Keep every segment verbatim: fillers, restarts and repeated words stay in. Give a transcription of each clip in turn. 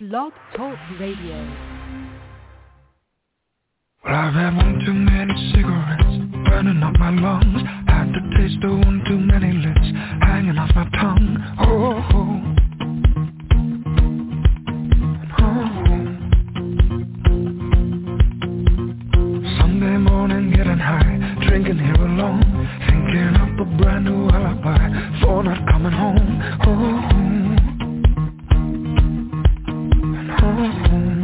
Blog Talk Radio. Well, I've had one too many cigarettes burning up my lungs. Had the taste of one too many lips hanging off my tongue. Oh, oh. Sunday morning getting high, drinking here alone, thinking up a brand new alibi for not coming home. Oh, and home.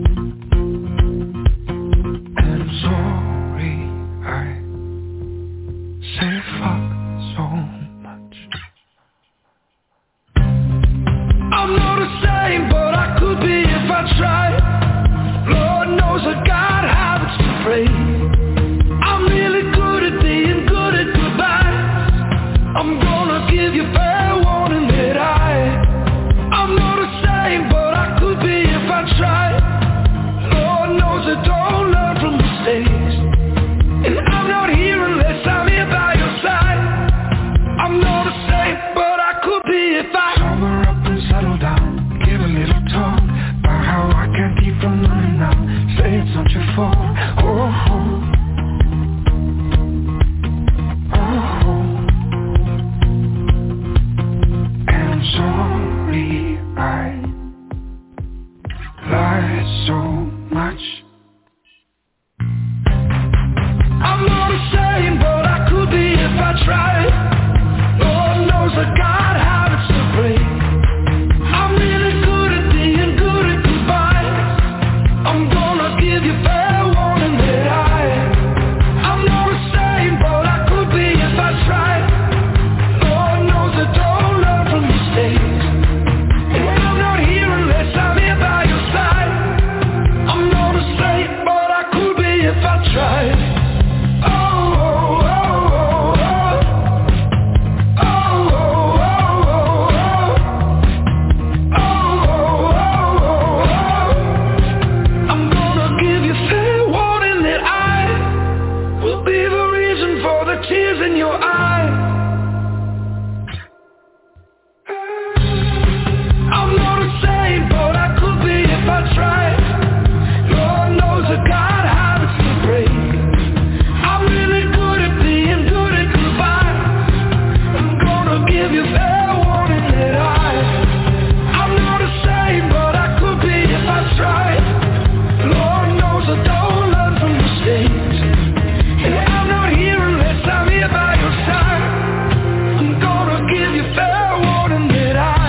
And I'm sorry I say fuck so much. I'm not the same, but I could be if I tried. Lord knows I got habits to break. I'm really good at being good at goodbyes. I'm gonna give you fair warning that I I'm not the same, but I could be if I tried. Lord knows I don't learn from mistakes, and I'm not here unless I'm here by your side. I'm not the same, but I could be if I sober up and settle down. Give a little talk about how I can't keep from running out. Say it's not your fault. Oh, oh. Sorry, I lied so much. I'm not the same, but I could be if I tried. Lord knows I got habits to break. I'm really good at being good at goodbyes. I'm gonna give you fair warning that I I'm not the same, but I could be if I tried. Lord knows I don't learn from mistakes, and I'm not here unless I'm here by your side. I'm not the same, but I could be if I tried. Oh, oh, oh, oh, oh, oh, oh, oh, oh, oh. I'm gonna give you fair warning that I will be the reason for the tears in your eyes. I'm not the same, but I could be if I tried. Lord knows I got habits to break. I'm really good at being good at goodbye. I'm gonna give you fair warning that I I'm not the same, but I could be if I tried. Lord knows I don't learn from mistakes, and I'm not here unless I'm here by your side. I'm gonna give you fair warning that I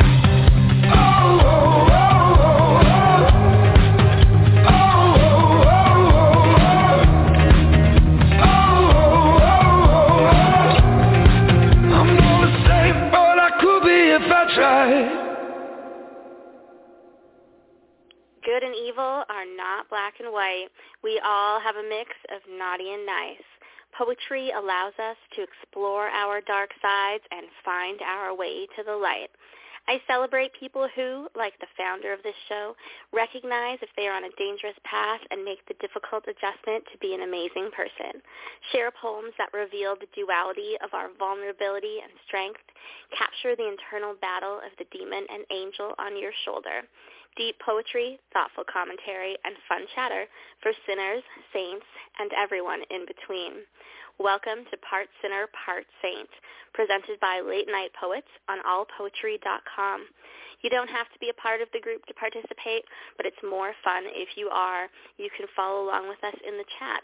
Good and evil are not black and white. We all have a mix of naughty and nice. Poetry allows us to explore our dark sides and find our way to the light. I celebrate people who, like the founder of this show, recognize if they are on a dangerous path and make the difficult adjustment to be an amazing person. Share poems that reveal the duality of our vulnerability and strength. Capture the internal battle of the demon and angel on your shoulder. Deep poetry, thoughtful commentary, and fun chatter for sinners, saints, and everyone in between. Welcome to Part Sinner, Part Saint, presented by Late Night Poets on all poetry dot com. You don't have to be a part of the group to participate, but it's more fun if you are. You can follow along with us in the chat.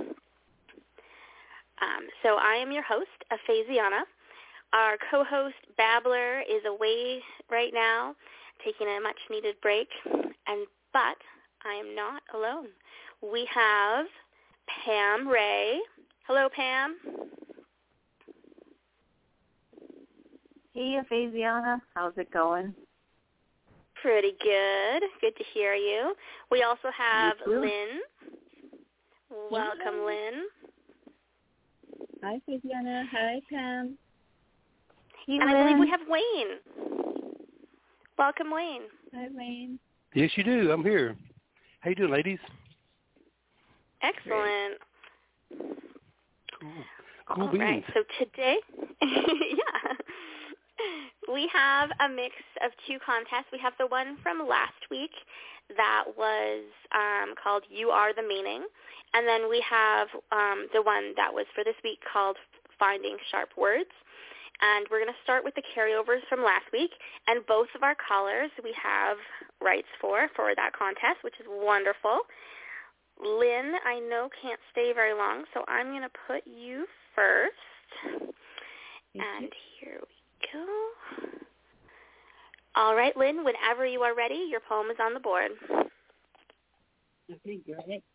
Um, so I am your host, Aphasiana. Our co-host, Babbler, is away right now, taking a much-needed break, and but I am not alone. We have Pam Ray. Hello, Pam. Hey, Aphasiana. How's it going? Pretty good. Good to hear you. We also have Lynn. Welcome, Hello. Lynn. Hi, Aphasiana. Hi, Pam. Hey, and Lynn. I believe we have Wayne. Welcome, Wayne. Hi, Wayne. Yes, you do. I'm here. How you doing, ladies? Excellent. Cool. Cool All beans. right. So today, yeah. we have a mix of two contests. We have the one from last week that was um, called You Are the Meaning, and then we have um, the one that was for this week called Finding Sharp Words. And we're going to start with the carryovers from last week, and both of our callers we have rights for for that contest, which is wonderful. Lynn, I know can't stay very long, so I'm going to put you first. Thank and you. Here we go. All right, Lynn, whenever you are ready, your poem is on the board. Okay, got it.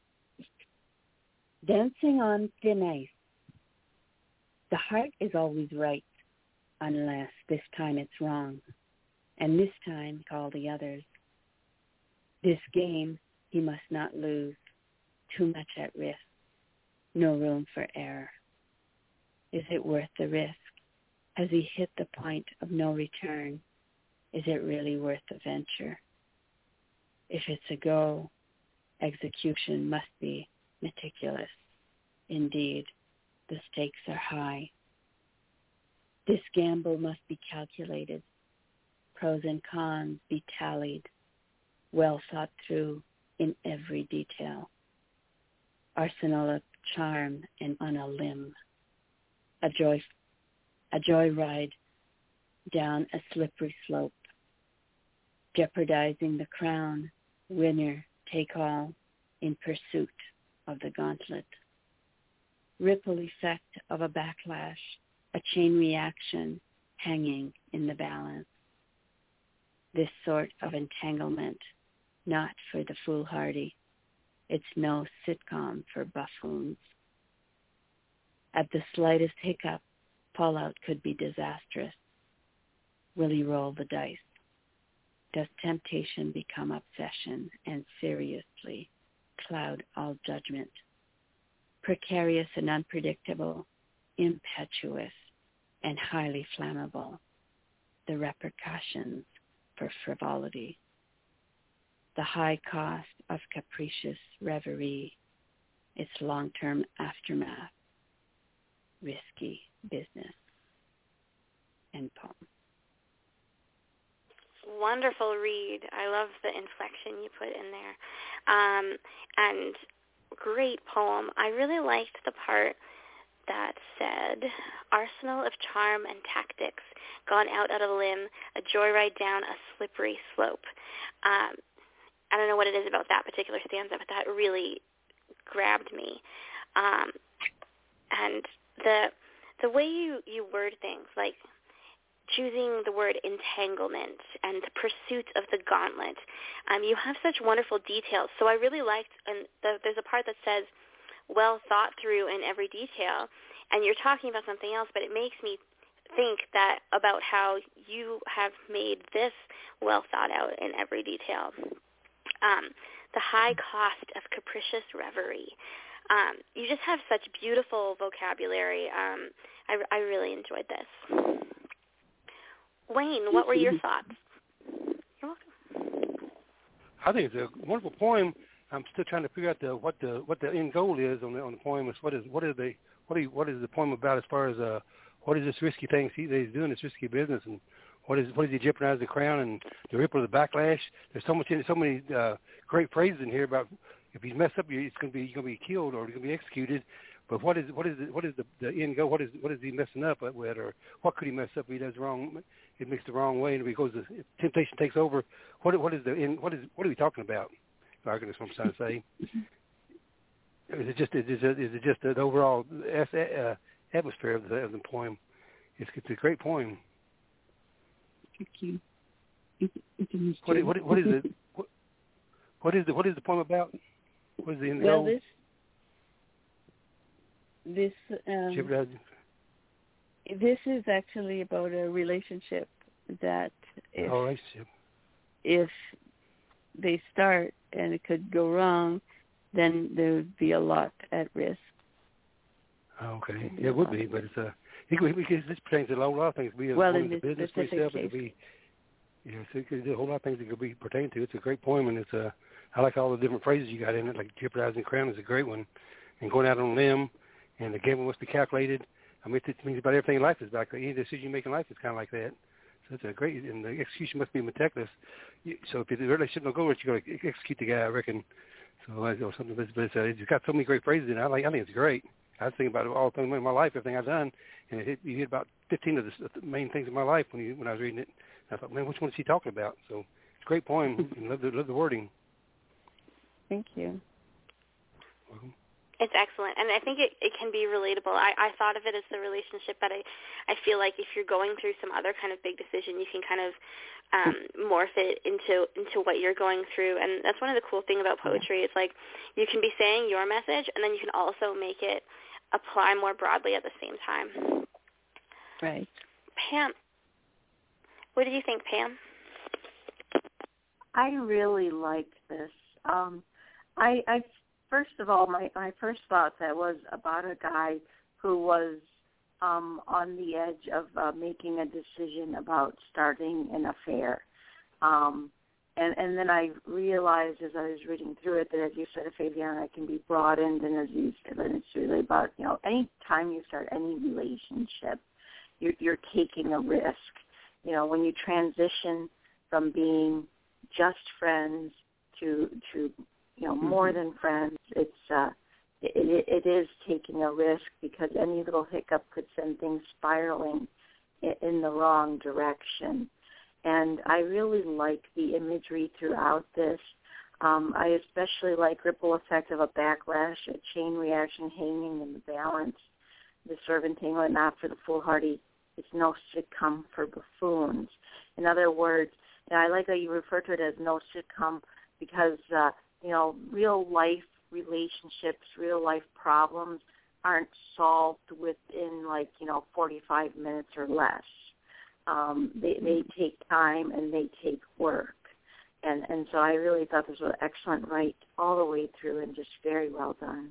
Dancing on thin ice. The heart is always right, unless this time it's wrong, and this time call the others. This game he must not lose, too much at risk, no room for error. Is it worth the risk? Has he hit the point of no return? Is it really worth the venture? If it's a go, execution must be meticulous. Indeed, the stakes are high. This gamble must be calculated, pros and cons be tallied, well thought through in every detail. Arsenal of charm and on a limb, a joy, a joyride down a slippery slope, jeopardizing the crown, winner take all in pursuit of the gauntlet. Ripple effect of a backlash, a chain reaction hanging in the balance. This sort of entanglement, not for the foolhardy. It's no sitcom for buffoons. At the slightest hiccup, fallout could be disastrous. Will he roll the dice? Does temptation become obsession and seriously cloud all judgment? Precarious and unpredictable, impetuous and highly flammable, the repercussions for frivolity, the high cost of capricious reverie, its long-term aftermath, risky business. End poem. Wonderful read. I love the inflection you put in there. Um, and great poem. I really liked the part that said, arsenal of charm and tactics, gone out on a limb, a joyride down a slippery slope. Um, I don't know what it is about that particular stanza, but that really grabbed me. Um, and the the way you, you word things, like choosing the word entanglement and the pursuit of the gauntlet, um, you have such wonderful details. So I really liked, and the, there's a part that says, well thought through in every detail, and you're talking about something else, but it makes me think that about how you have made this well thought out in every detail. Um, the high cost of capricious reverie. Um, you just have such beautiful vocabulary. Um, I, I really enjoyed this. Wayne, what were your thoughts? You're welcome. I think it's a wonderful poem. I'm still trying to figure out the what the what the end goal is on the on the poem. Is what is what is the what are you, what is the poem about as far as uh what is this risky thing he, that he's doing, this risky business, and what is what is he jeopardizing the crown and the ripple of the backlash? There's so much in so many uh, great phrases in here about if he's messed up, it's going to be you're going to be killed or you're going to be executed. But what is what is the, what is the, the end goal? What is what is he messing up with, or what could he mess up if he does wrong? It makes the wrong way, and because the temptation takes over, what what is the end? What is what are we talking about? I guess what I'm trying to say. Is it just is it, is it just the overall uh, atmosphere of the, of the poem? It's, it's a great poem. Thank you. It's, it's what, what, what is it? What, what is the what is the poem about? What is the end well, goal? this this um, this is actually about a relationship that if, oh, relationship. if they start and it could go wrong, then there would be a lot at risk. Oh, okay, yeah, it would be, but it's a. Uh, because this pertains to a lot of things. It could be a, well, in in the this business specific itself, case. it could be. Yeah, so it could, a whole lot of things it could be pertain to. It's a great poem, and it's a. I like all the different phrases you got in it. Like jeopardizing the crown is a great one, and going out on a limb, and the gamble must be calculated. I mean, it means about everything in life is about any decision you make in life is kind of like that. So it's a great, and the execution must be meticulous. You, so if the relationship don't go right, you got to execute the guy, I reckon. So or something, but it's, uh, it's got so many great phrases in it. I like, I think it's great. I was thinking about it all the time in my life, everything I've done, and it hit, you hit about fifteen of the, of the main things in my life when you when I was reading it. And I thought, man, which one is he talking about? So it's a great poem. And love the love the wording. Thank you. Welcome. It's excellent, and I think it, it can be relatable. I, I thought of it as the relationship, but I, I feel like if you're going through some other kind of big decision, you can kind of um, morph it into into what you're going through, and that's one of the cool things about poetry. It's like you can be saying your message, and then you can also make it apply more broadly at the same time. Right. Pam, what did you think, Pam? I really liked this. Um, I, I First of all, my, my first thought that was about a guy who was um, on the edge of uh, making a decision about starting an affair. Um, and, and then I realized as I was reading through it that, as you said, Fabiana, it can be broadened, and as you said, it's really about, you know, any time you start any relationship, you're, you're taking a risk. You know, when you transition from being just friends to to you know, more than friends, it's uh, it, it is taking a risk because any little hiccup could send things spiraling in, in the wrong direction. And I really like the imagery throughout this. Um, I especially like ripple effect of a backlash, a chain reaction hanging in the balance, the servant entanglement not for the foolhardy. It's no sitcom for buffoons. In other words, and I like that you refer to it as no sitcom because uh, you know, real life relationships, real life problems aren't solved within like, you know, forty-five minutes or less. Um, they, they take time and they take work. And, and so I really thought this was excellent right all the way through and just very well done.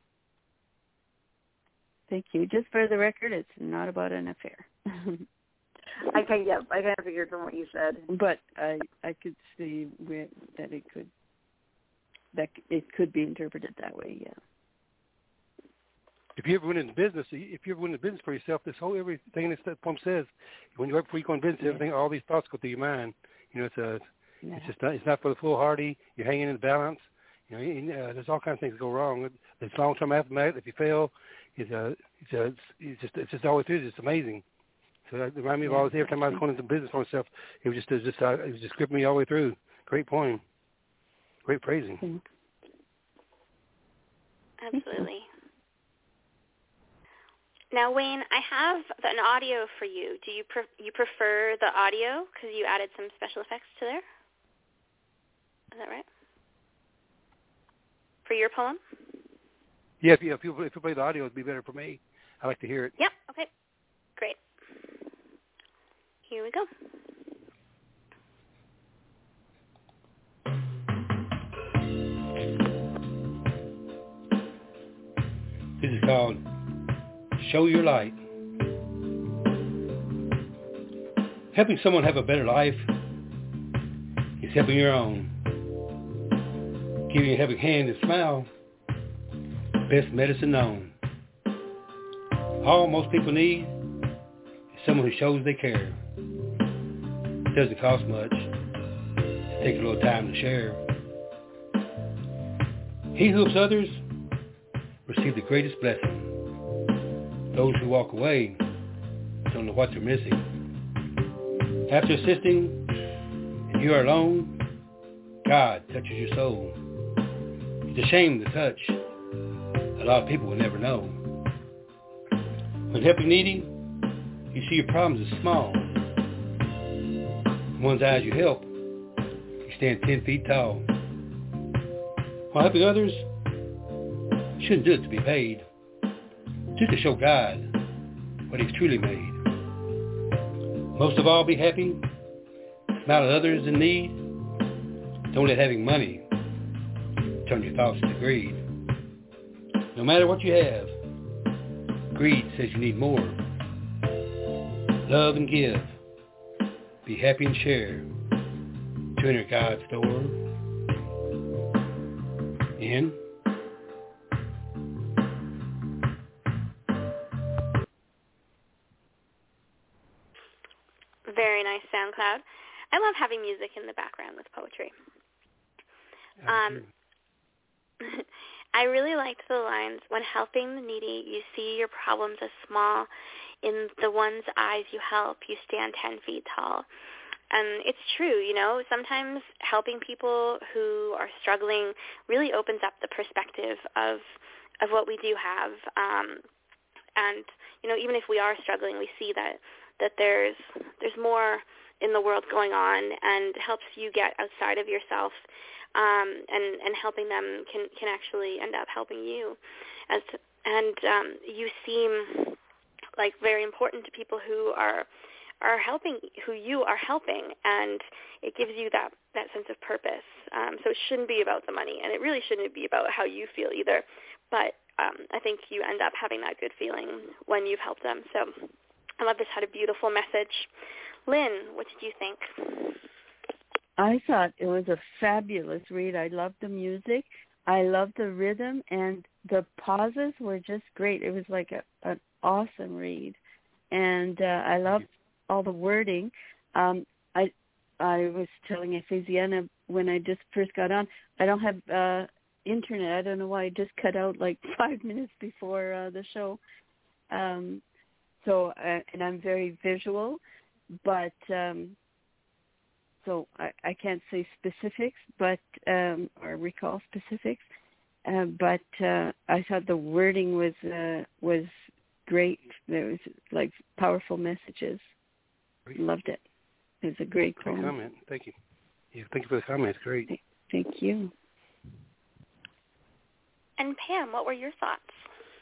Thank you. Just for the record, it's not about an affair. I can, yeah, I kind of figured from what you said. But I, I could see where, that it could that it could be interpreted that way, yeah. If you ever went into business, if you ever went into business for yourself, this whole everything this that poem says, when you right before you go into business, yeah. everything, all these thoughts go through your mind. You know, it's a, yeah. it's just not, it's not for the foolhardy. You're hanging in the balance. You know, you, uh, there's all kinds of things that go wrong. There's long-term aftermath. If you fail, it's a, it's a, it's just, it's just all the way through. It's just amazing. So it reminded me of all this. Every time I was going into business for myself, it was just, it was just, uh, it was just gripping me all the way through. Great poem. Great phrasing. Thanks. Absolutely. Now, Wayne, I have an audio for you. Do you pre- you prefer the audio because you added some special effects to there? Is that right? For your poem? Yeah, if you, if you, if you play the audio, it'd be better for me. I like to hear it. Yep. Okay. Great. Here we go. This is called Show Your Light. Helping someone have a better life is helping your own. Giving a helping hand and smile, best medicine known. All most people need is someone who shows they care. It doesn't cost much. It takes a little time to share. He who helps others receive the greatest blessing. Those who walk away don't know what they're missing. After assisting, and you are alone, God touches your soul. It's a shame to touch. A lot of people will never know. When helping needy, you see your problems as small. In one's eyes you help, you stand ten feet tall. While helping others, you shouldn't do it to be paid. Just to show God what He's truly made. Most of all, be happy. Smile at others in need. Don't let having money turn your thoughts to greed. No matter what you have, greed says you need more. Love and give. Be happy and share. To enter God's door. In. Very nice SoundCloud. I love having music in the background with poetry. Um, I really liked the lines, when helping the needy, you see your problems as small. In the one's eyes you help, you stand ten feet tall. And it's true, you know, sometimes helping people who are struggling really opens up the perspective of of what we do have. Um, and, you know, even if we are struggling, we see that, that there's there's more in the world going on, and helps you get outside of yourself. Um, and, and helping them can, can actually end up helping you. As and um, you seem like very important to people who are are helping, who you are helping, and it gives you that, that sense of purpose. Um, so it shouldn't be about the money, and it really shouldn't be about how you feel either. But um, I think you end up having that good feeling when you've helped them. So I love this, had a beautiful message. Lynn, what did you think? I thought it was a fabulous read. I loved the music. I loved the rhythm, and the pauses were just great. It was like a, an awesome read. And uh, I loved all the wording. Um, I I was telling Ephesiana when I just first got on, I don't have uh, internet. I don't know why. I just cut out like five minutes before uh, the show. Um, so, uh, and I'm very visual, but... Um, So I, I can't say specifics, but um, or recall specifics. Uh, but uh, I thought the wording was uh, was great. There was like powerful messages. Great. Loved it. It was a great Great poem. comment. Thank you. Yeah, thank you for the comment. It's great. Thank you. And Pam, what were your thoughts?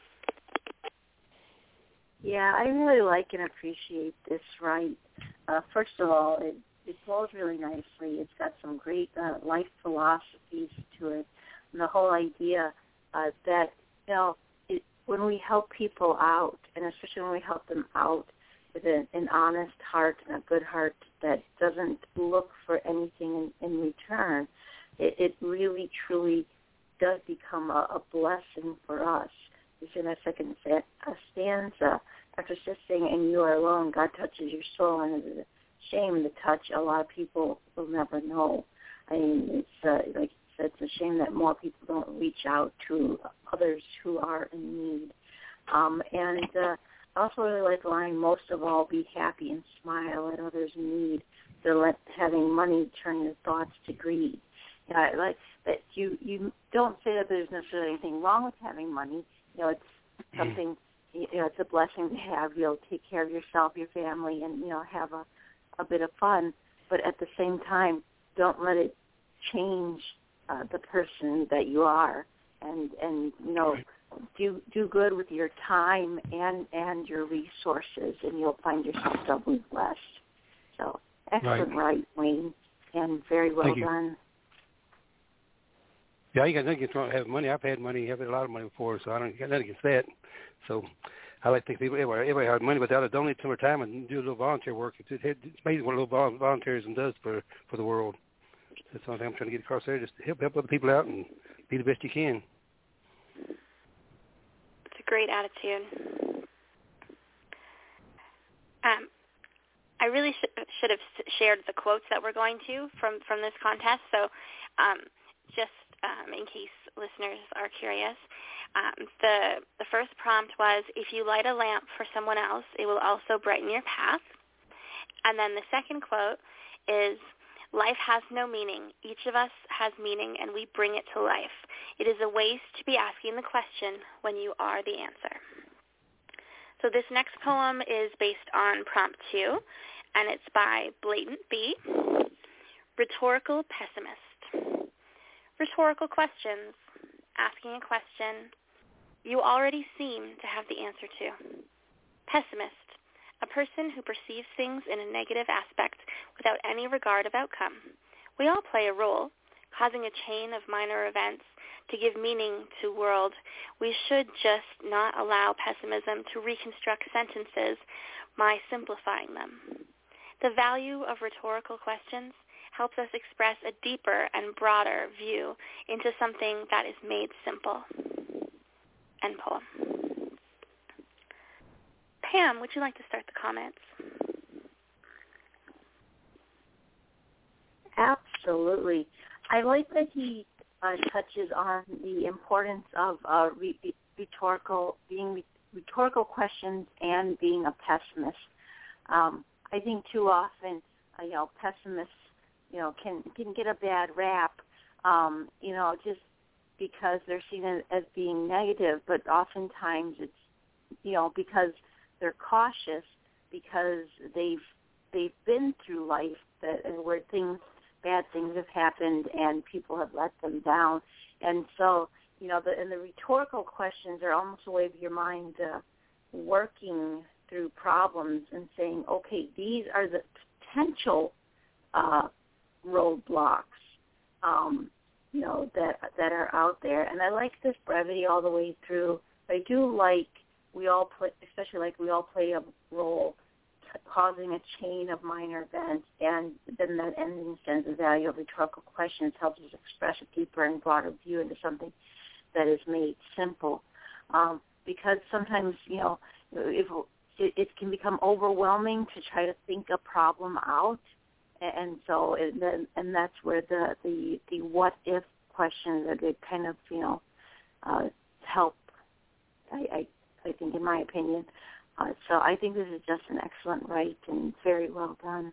Yeah, I really like and appreciate this right. Uh, first of all, it It flows really nicely. It's got some great uh, life philosophies to it. And the whole idea uh, that, you know, it, when we help people out, and especially when we help them out with an, an honest heart and a good heart that doesn't look for anything in, in return, it, it really, truly does become a, a blessing for us. It's in a second stanza, after saying, and you are alone, God touches your soul, and it is shame to touch. A lot of people will never know. I mean, it's uh, like you said, it's a shame that more people don't reach out to others who are in need. Um, and uh, I also really like the line, most of all, be happy and smile at others' need. To let having money turn your thoughts to greed. Yeah, I like that you you don't say that there's necessarily anything wrong with having money. You know, it's something. You know, it's a blessing to have. You'll take care of yourself, your family, and you know, have a a bit of fun, but at the same time, don't let it change uh, the person that you are, and and you know, do do good with your time and and your resources, and you'll find yourself doubly blessed. So excellent, right, right Wayne, and very well done. Yeah, you got nothing against having money. I've had money, I've had a lot of money before, so I don't got nothing against that. So I like to think people, everybody, everybody has money, but they ought to donate some of their time and do a little volunteer work. It's, it's amazing what a little volunteerism does for, for the world. That's the only thing I'm trying to get across there, just to help, help other people out and be the best you can. It's a great attitude. Um, I really should, should have shared the quotes that we're going to from, from this contest, so um, just um, in case listeners are curious. Um, the the first prompt was, if you light a lamp for someone else, it will also brighten your path. And then the second quote is, life has no meaning. Each of us has meaning, and we bring it to life. It is a waste to be asking the question when you are the answer. So this next poem is based on prompt two, and it's by Blatant B, Rhetorical Pessimist. Rhetorical questions, asking a question you already seem to have the answer to. Pessimist, a person who perceives things in a negative aspect without any regard of outcome. We all play a role, causing a chain of minor events to give meaning to world. We should just not allow pessimism to reconstruct sentences by simplifying them. The value of rhetorical questions helps us express a deeper and broader view into something that is made simple. End poem. Pam, would you like to start the comments? Absolutely. I like that he uh, touches on the importance of uh, re- rhetorical, being rhetorical questions and being a pessimist. Um, I think too often, uh, you know, pessimists, you know, can can get a bad rap, um, you know, just because they're seen as, as being negative. But oftentimes, it's, you know, because they're cautious, because they've they've been through life that where things. bad things have happened and people have let them down. And so, you know, the, and the rhetorical questions are almost a way of your mind uh, working through problems and saying, okay, these are the potential uh, roadblocks, um, you know, that that are out there. And I like this brevity all the way through. I do like we all play, especially like we all play a role causing a chain of minor events, and then that ending sends the value of rhetorical questions helps us express a deeper and broader view into something that is made simple. Um, because sometimes, you know, if it, it can become overwhelming to try to think a problem out, and so and then and that's where the the, the what if questions that they kind of, you know, uh, help. I, I I think, in my opinion. Uh, so I think this is just an excellent write and very well done.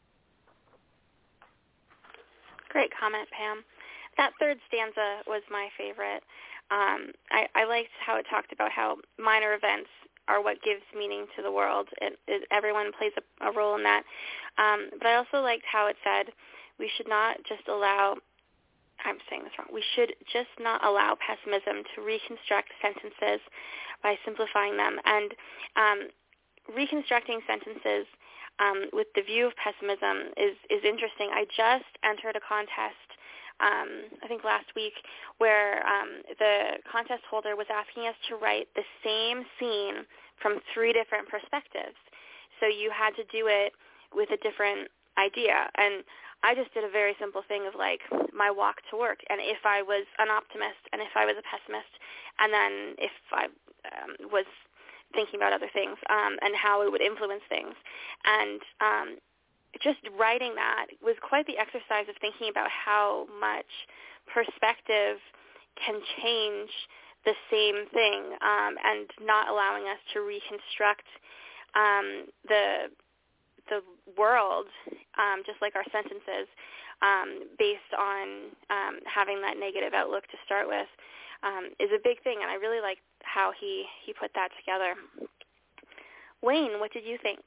Great comment, Pam. That third stanza was my favorite. Um, I, I liked how it talked about how minor events are what gives meaning to the world. It, it, everyone plays a, a role in that. Um, but I also liked how it said we should not just allow, I'm saying this wrong, we should just not allow pessimism to reconstruct sentences by simplifying them. And um, reconstructing sentences um, with the view of pessimism is, is interesting. I just entered a contest, um, I think last week, where um, the contest holder was asking us to write the same scene from three different perspectives. So you had to do it with a different idea. And I just did a very simple thing of like my walk to work, and if I was an optimist and if I was a pessimist, and then if I um, was thinking about other things um, and how it would influence things. And um, just writing that was quite the exercise of thinking about how much perspective can change the same thing um, and not allowing us to reconstruct um, the the world, um, just like our sentences, um, based on um, having that negative outlook to start with, um, is a big thing, and I really like how he, he put that together. Wayne, what did you think?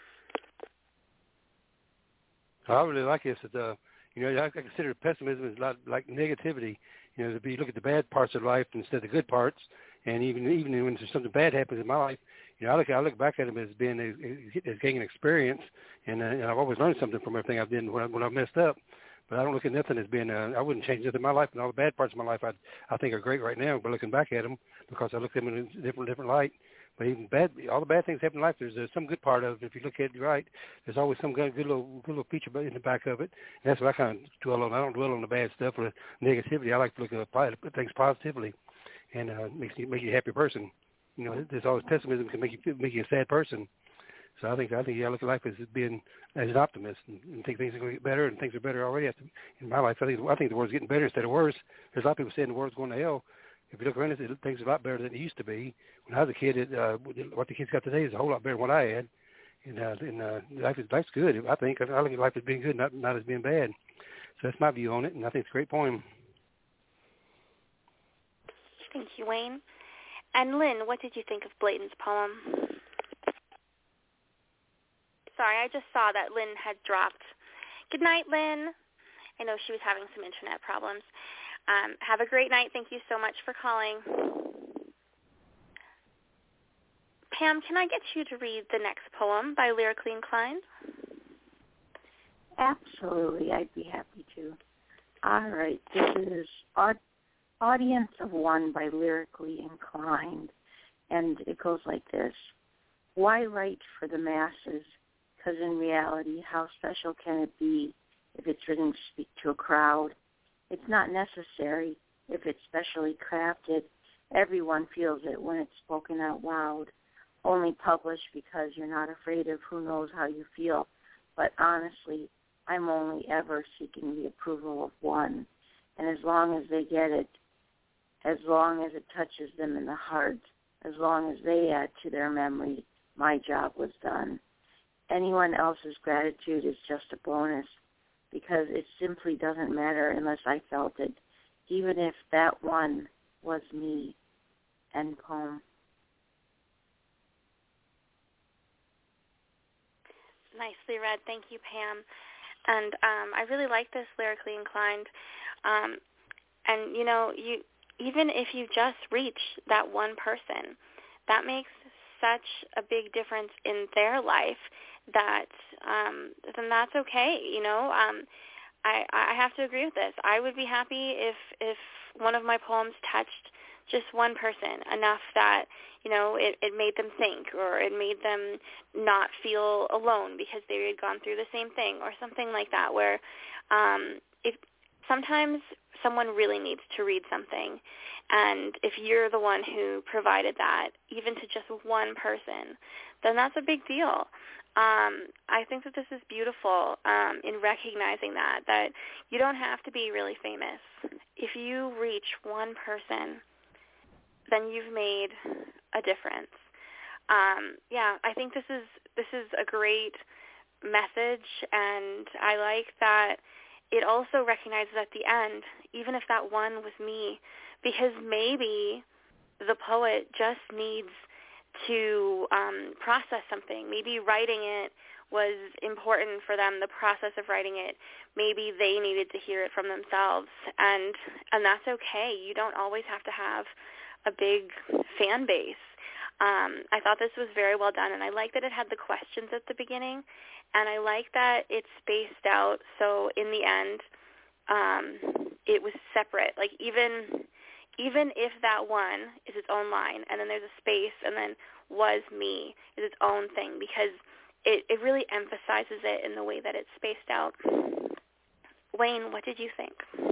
I really like this. That, uh, you know, I consider pessimism as not like negativity. You know, to be look at the bad parts of life instead of the good parts, and even even when something bad happens in my life, you know, I look I look back at them as being a, as gaining experience, and, uh, and I've always learned something from everything I've done when I, when I messed up. But I don't look at nothing as being uh, I wouldn't change nothing in my life, and all the bad parts of my life I I think are great right now. But looking back at them, because I look at them in a different different light. But even bad, all the bad things happen in life. There's, there's some good part of it. If you look at it right, there's always some good, good little good little feature in the back of it. And that's what I kind of dwell on. I don't dwell on the bad stuff or the negativity. I like to look at things positively, and uh, makes you make you a happy person. You know, there's always pessimism can make you make you a sad person. So I think I think yeah, I look at life as being as an optimist and, and think things are going to get better, and things are better already. In my life, I think I think the world's getting better instead of worse. There's a lot of people saying the world's going to hell. If you look around, it, things are a lot better than it used to be. When I was a kid, it, uh, what the kids got today is a whole lot better than what I had. And, uh, and uh, life is life's good. I think I look at life as being good, not not as being bad. So that's my view on it, and I think it's a great poem. Thank you, Wayne. And Lynn, what did you think of Blayton's poem? Sorry, I just saw that Lynn had dropped. Good night, Lynn. I know she was having some internet problems. Um, have a great night. Thank you so much for calling. Pam, can I get you to read the next poem by Lyrically Inclined? Absolutely, I'd be happy to. All right, this is Audience of One by Lyrically Inclined, and it goes like this. Why write for the masses? Because in reality, how special can it be if it's written to speak to a crowd? It's not necessary if it's specially crafted. Everyone feels it when it's spoken out loud. Only publish because you're not afraid of who knows how you feel. But honestly, I'm only ever seeking the approval of one. And as long as they get it, as long as it touches them in the heart, as long as they add to their memory, my job was done. Anyone else's gratitude is just a bonus, because it simply doesn't matter unless I felt it, even if that one was me. End poem. Nicely read. Thank you, Pam. And um, I really like this lyrically inclined. Um, and, you know, you even if you just reach that one person, that makes such a big difference in their life that um, then that's okay, you know. Um, I, I have to agree with this. I would be happy if, if one of my poems touched just one person enough that, you know, it, it made them think, or it made them not feel alone because they had gone through the same thing, or something like that, where um, if sometimes someone really needs to read something, and if you're the one who provided that, even to just one person, then that's a big deal. Um, I think that this is beautiful um, in recognizing that, that you don't have to be really famous. If you reach one person, then you've made a difference. Um, yeah, I think this is this is a great message, and I like that it also recognizes at the end, even if that one was me, because maybe the poet just needs to um, process something. Maybe writing it was important for them, the process of writing it. Maybe they needed to hear it from themselves, and and that's okay. You don't always have to have a big fan base. Um, I thought this was very well done, and I like that it had the questions at the beginning, and I like that it's spaced out, so in the end, um, it was separate. Like even even if that one is its own line, and then there's a space, and then was me is its own thing, because it, it really emphasizes it in the way that it's spaced out. Wayne, what did you think?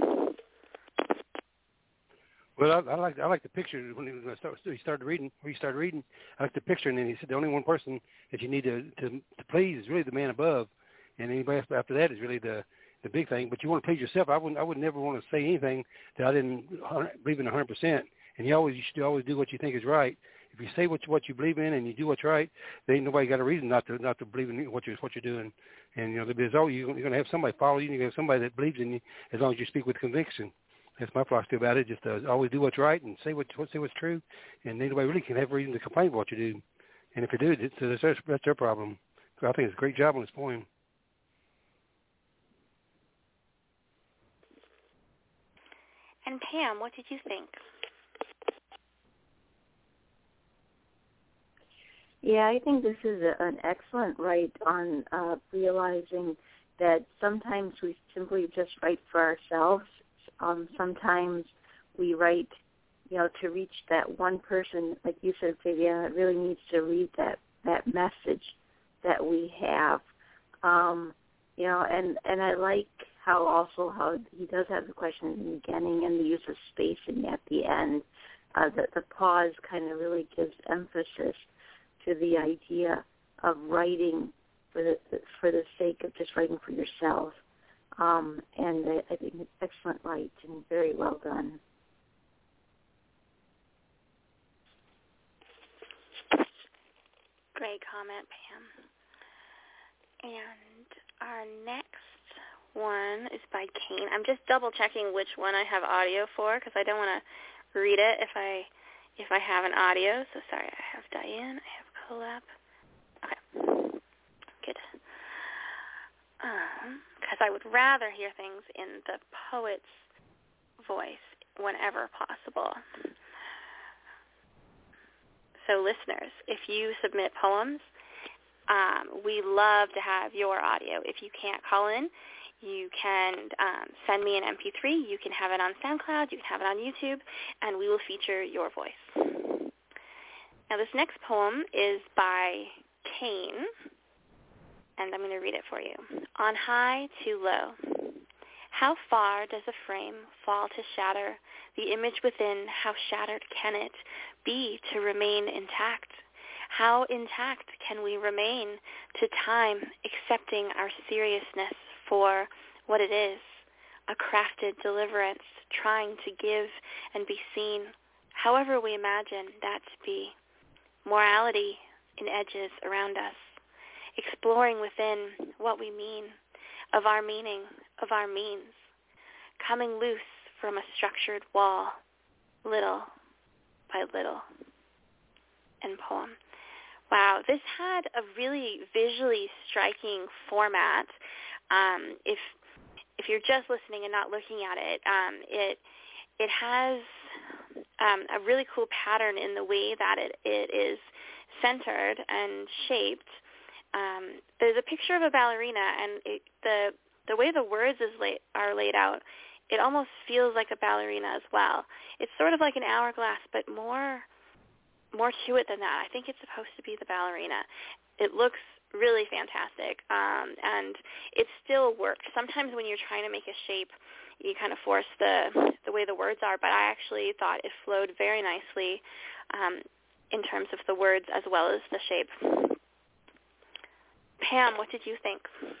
Well, I, I like I like the picture when he started, he started reading. When he started reading, I like the picture, and then he said the only one person that you need to, to to please is really the man above, and anybody else after that is really the the big thing. But you want to please yourself. I wouldn't I would never want to say anything that I didn't believe in one hundred percent. And you always you should always do what you think is right. If you say what you, what you believe in and you do what's right, there ain't nobody got a reason not to not to believe in what you're what you're doing. And you know, there's always you're going to have somebody follow you. And you're going to have somebody that believes in you as long as you speak with conviction. That's my philosophy about it. Just uh, always do what's right and say what say what's true, and nobody really can have a reason to complain about what you do. And if you do, it's, it's, that's, that's their problem. So I think it's a great job on this poem. And Pam, what did you think? Yeah, I think this is a, an excellent write on uh, realizing that sometimes we simply just write for ourselves. Um, sometimes we write, you know, to reach that one person, like you said, Fabiana, that really needs to read that, that message that we have. Um, you know, and, and I like how also how he does have the question in the beginning and the use of spacing at the end. Uh, the, the pause kind of really gives emphasis to the idea of writing for the for the sake of just writing for yourself. Um, and I, I think it's excellent write and very well done. Great comment, Pam. And our next one is by Kane. I'm just double checking which one I have audio for, because I don't want to read it if I if I have an audio. So sorry, I have Diane, I have Collab. Okay, good. Because um, I would rather hear things in the poet's voice whenever possible. So listeners, if you submit poems, um, we love to have your audio. If you can't call in, you can um, send me an M P three. You can have it on SoundCloud. You can have it on YouTube, and we will feature your voice. Now, this next poem is by Kane, and I'm going to read it for you. On high to low. How far does a frame fall to shatter? The image within, how shattered can it be to remain intact? How intact can we remain to time, accepting our seriousness for what it is, a crafted deliverance, trying to give and be seen, however we imagine that to be. Morality in edges around us, exploring within what we mean, of our meaning, of our means, coming loose from a structured wall, little by little. End poem. Wow, this had a really visually striking format. Um, if if you're just listening and not looking at it, um, it it has um, a really cool pattern in the way that it, it is centered and shaped. Um, there's a picture of a ballerina, and it, the the way the words is lay, are laid out, it almost feels like a ballerina as well. It's sort of like an hourglass, but more more to it than that. I think it's supposed to be the ballerina. It looks really fantastic, um, and it still works. Sometimes when you're trying to make a shape, you kind of force the the way the words are, but I actually thought it flowed very nicely um, in terms of the words as well as the shape. Pam, what did you think?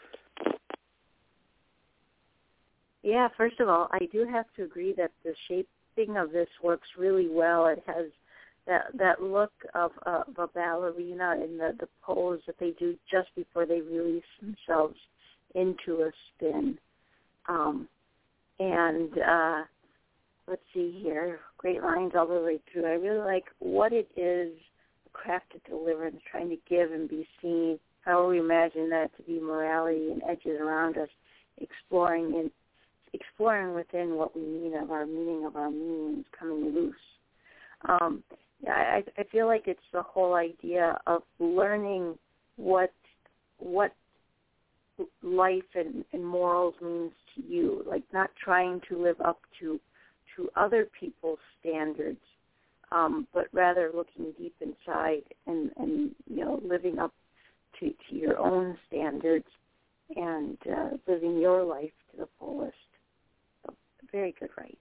Yeah, first of all, I do have to agree that the shaping of this works really well. It has that that look of, uh, of a ballerina in the, the pose that they do just before they release themselves into a spin. Um, and uh, let's see here, great lines all the way through. I really like what it is, the crafted deliverance, trying to give and be seen. How we imagine that to be morality and edges around us, exploring in, exploring within what we mean of our meaning of our meanings, coming loose. Um, yeah, I, I feel like it's the whole idea of learning what what life and, and morals means to you, like not trying to live up to to other people's standards, um, but rather looking deep inside and, and you know living up to, to your own standards and uh, living your life to the fullest. So, very good write.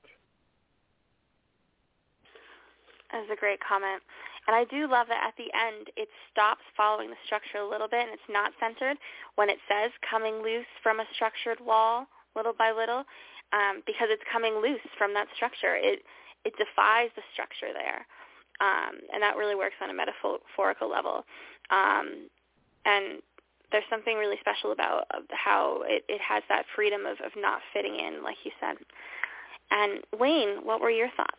That was a great comment. And I do love that at the end it stops following the structure a little bit and it's not centered when it says coming loose from a structured wall little by little, um, because it's coming loose from that structure. It it defies the structure there. Um, and that really works on a metaphorical level. Um, and there's something really special about how it, it has that freedom of, of not fitting in, like you said. And Wayne, what were your thoughts?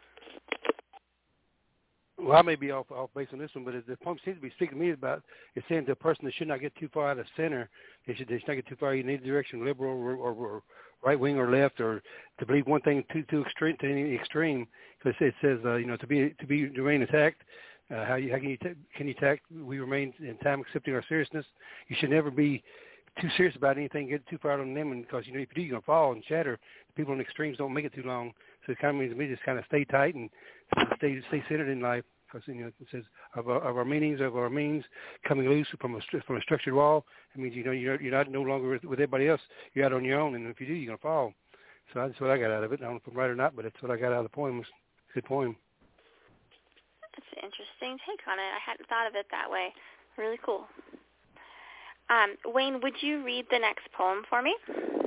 Well, I may be off, off base on this one, but the poem seems to be speaking to me about it's saying to a person that should not get too far out of center. They should, they should not get too far in either direction, liberal or, or, or right wing or left, or to believe one thing too too extreme to any extreme. Because it says, uh, you know, to be to be to remain intact. Uh, how, you, how can you t- can you attack? We remain in time accepting our seriousness. You should never be too serious about anything, get too far out on them, and because you know if you do, you're gonna fall and shatter. The people in the extremes don't make it too long, so it kind of means to me just kind of stay tight and stay stay centered in life. Because you know it says of our, of our meanings, of our means coming loose from a from a structured wall. It means you know you're you're not no longer with, with everybody else. You're out on your own, and if you do, you're gonna fall. So that's what I got out of it. I don't know if I'm right or not, but it's what I got out of the poem. It's a good poem. That's an interesting take on it. I hadn't thought of it that way. Really cool. Um, Wayne, would you read the next poem for me?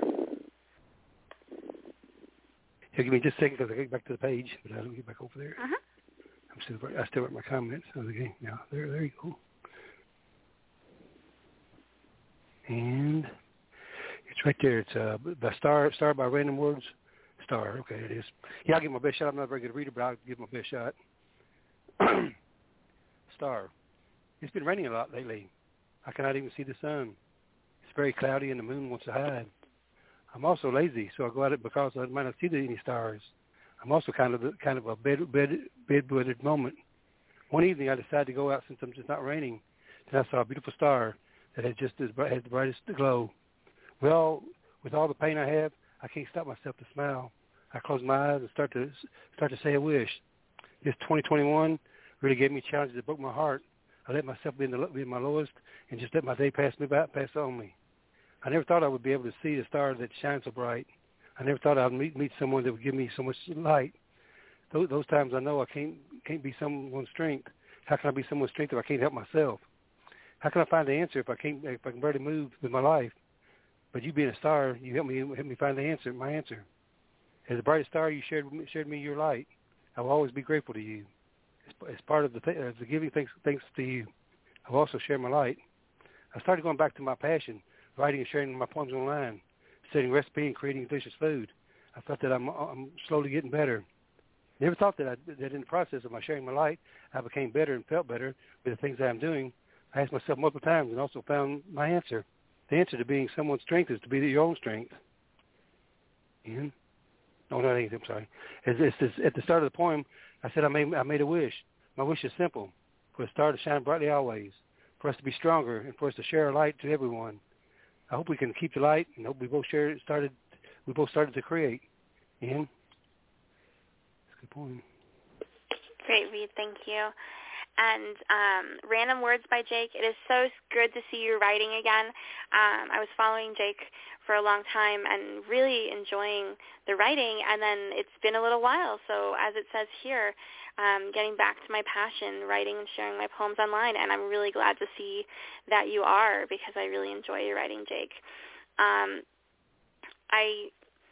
Yeah, give me just a second because I get back to the page, but I don't get back over there. Uh-huh. I'm still, I still write my comments. Okay, now there, there you go. And it's right there. It's uh, by Star, Star by Random Words. Star. Okay, it is. Yeah, I'll give my best shot. I'm not a very good reader, but I'll give my best shot. Star. It's been raining a lot lately. I cannot even see the sun. It's very cloudy and the moon wants to hide. I'm also lazy, so I go at it because I might not see any stars. I'm also kind of kind of a bed bed bedwetted moment. One evening I decided to go out since I'm just not raining. Then I saw a beautiful star that had just as bright, had the brightest glow. Well, with all the pain I have, I can't stop myself to smile. I close my eyes and start to start to say a wish. This twenty twenty-one really gave me challenges that broke my heart. I let myself be in, the, be in my lowest and just let my day pass me by, pass on me. I never thought I would be able to see the star that shines so bright. I never thought I'd meet meet someone that would give me so much light. Those, those times I know I can't can't be someone's strength. How can I be someone's strength if I can't help myself? How can I find the answer if I can't if I can barely move with my life? But you being a star, you helped me help me find the answer, my answer. As the brightest star, you shared shared me your light. I will always be grateful to you. As, as part of the, th- uh, the giving thanks, thanks to you, I will also share my light. I started going back to my passion, writing and sharing my poems online, setting recipe and creating delicious food. I thought that I'm, I'm slowly getting better. Never thought that, I, that in the process of my sharing my light, I became better and felt better with the things that I'm doing. I asked myself multiple times and also found my answer. The answer to being someone's strength is to be your own strength. And, no, not anything, I'm sorry. It's, it's, it's, at the start of the poem, I said I made, I made a wish. My wish is simple, for a star to shine brightly always, for us to be stronger, and for us to share our light to everyone. I hope we can keep the light, and hope we both shared, started, we both started to create. And that's a good poem. Great read, thank you. And um, Random Words by Jake, it is so good to see you writing again. Um, I was following Jake for a long time and really enjoying the writing, and then it's been a little while. So as it says here, um, getting back to my passion, writing and sharing my poems online, and I'm really glad to see that you are, because I really enjoy your writing, Jake. Um, I,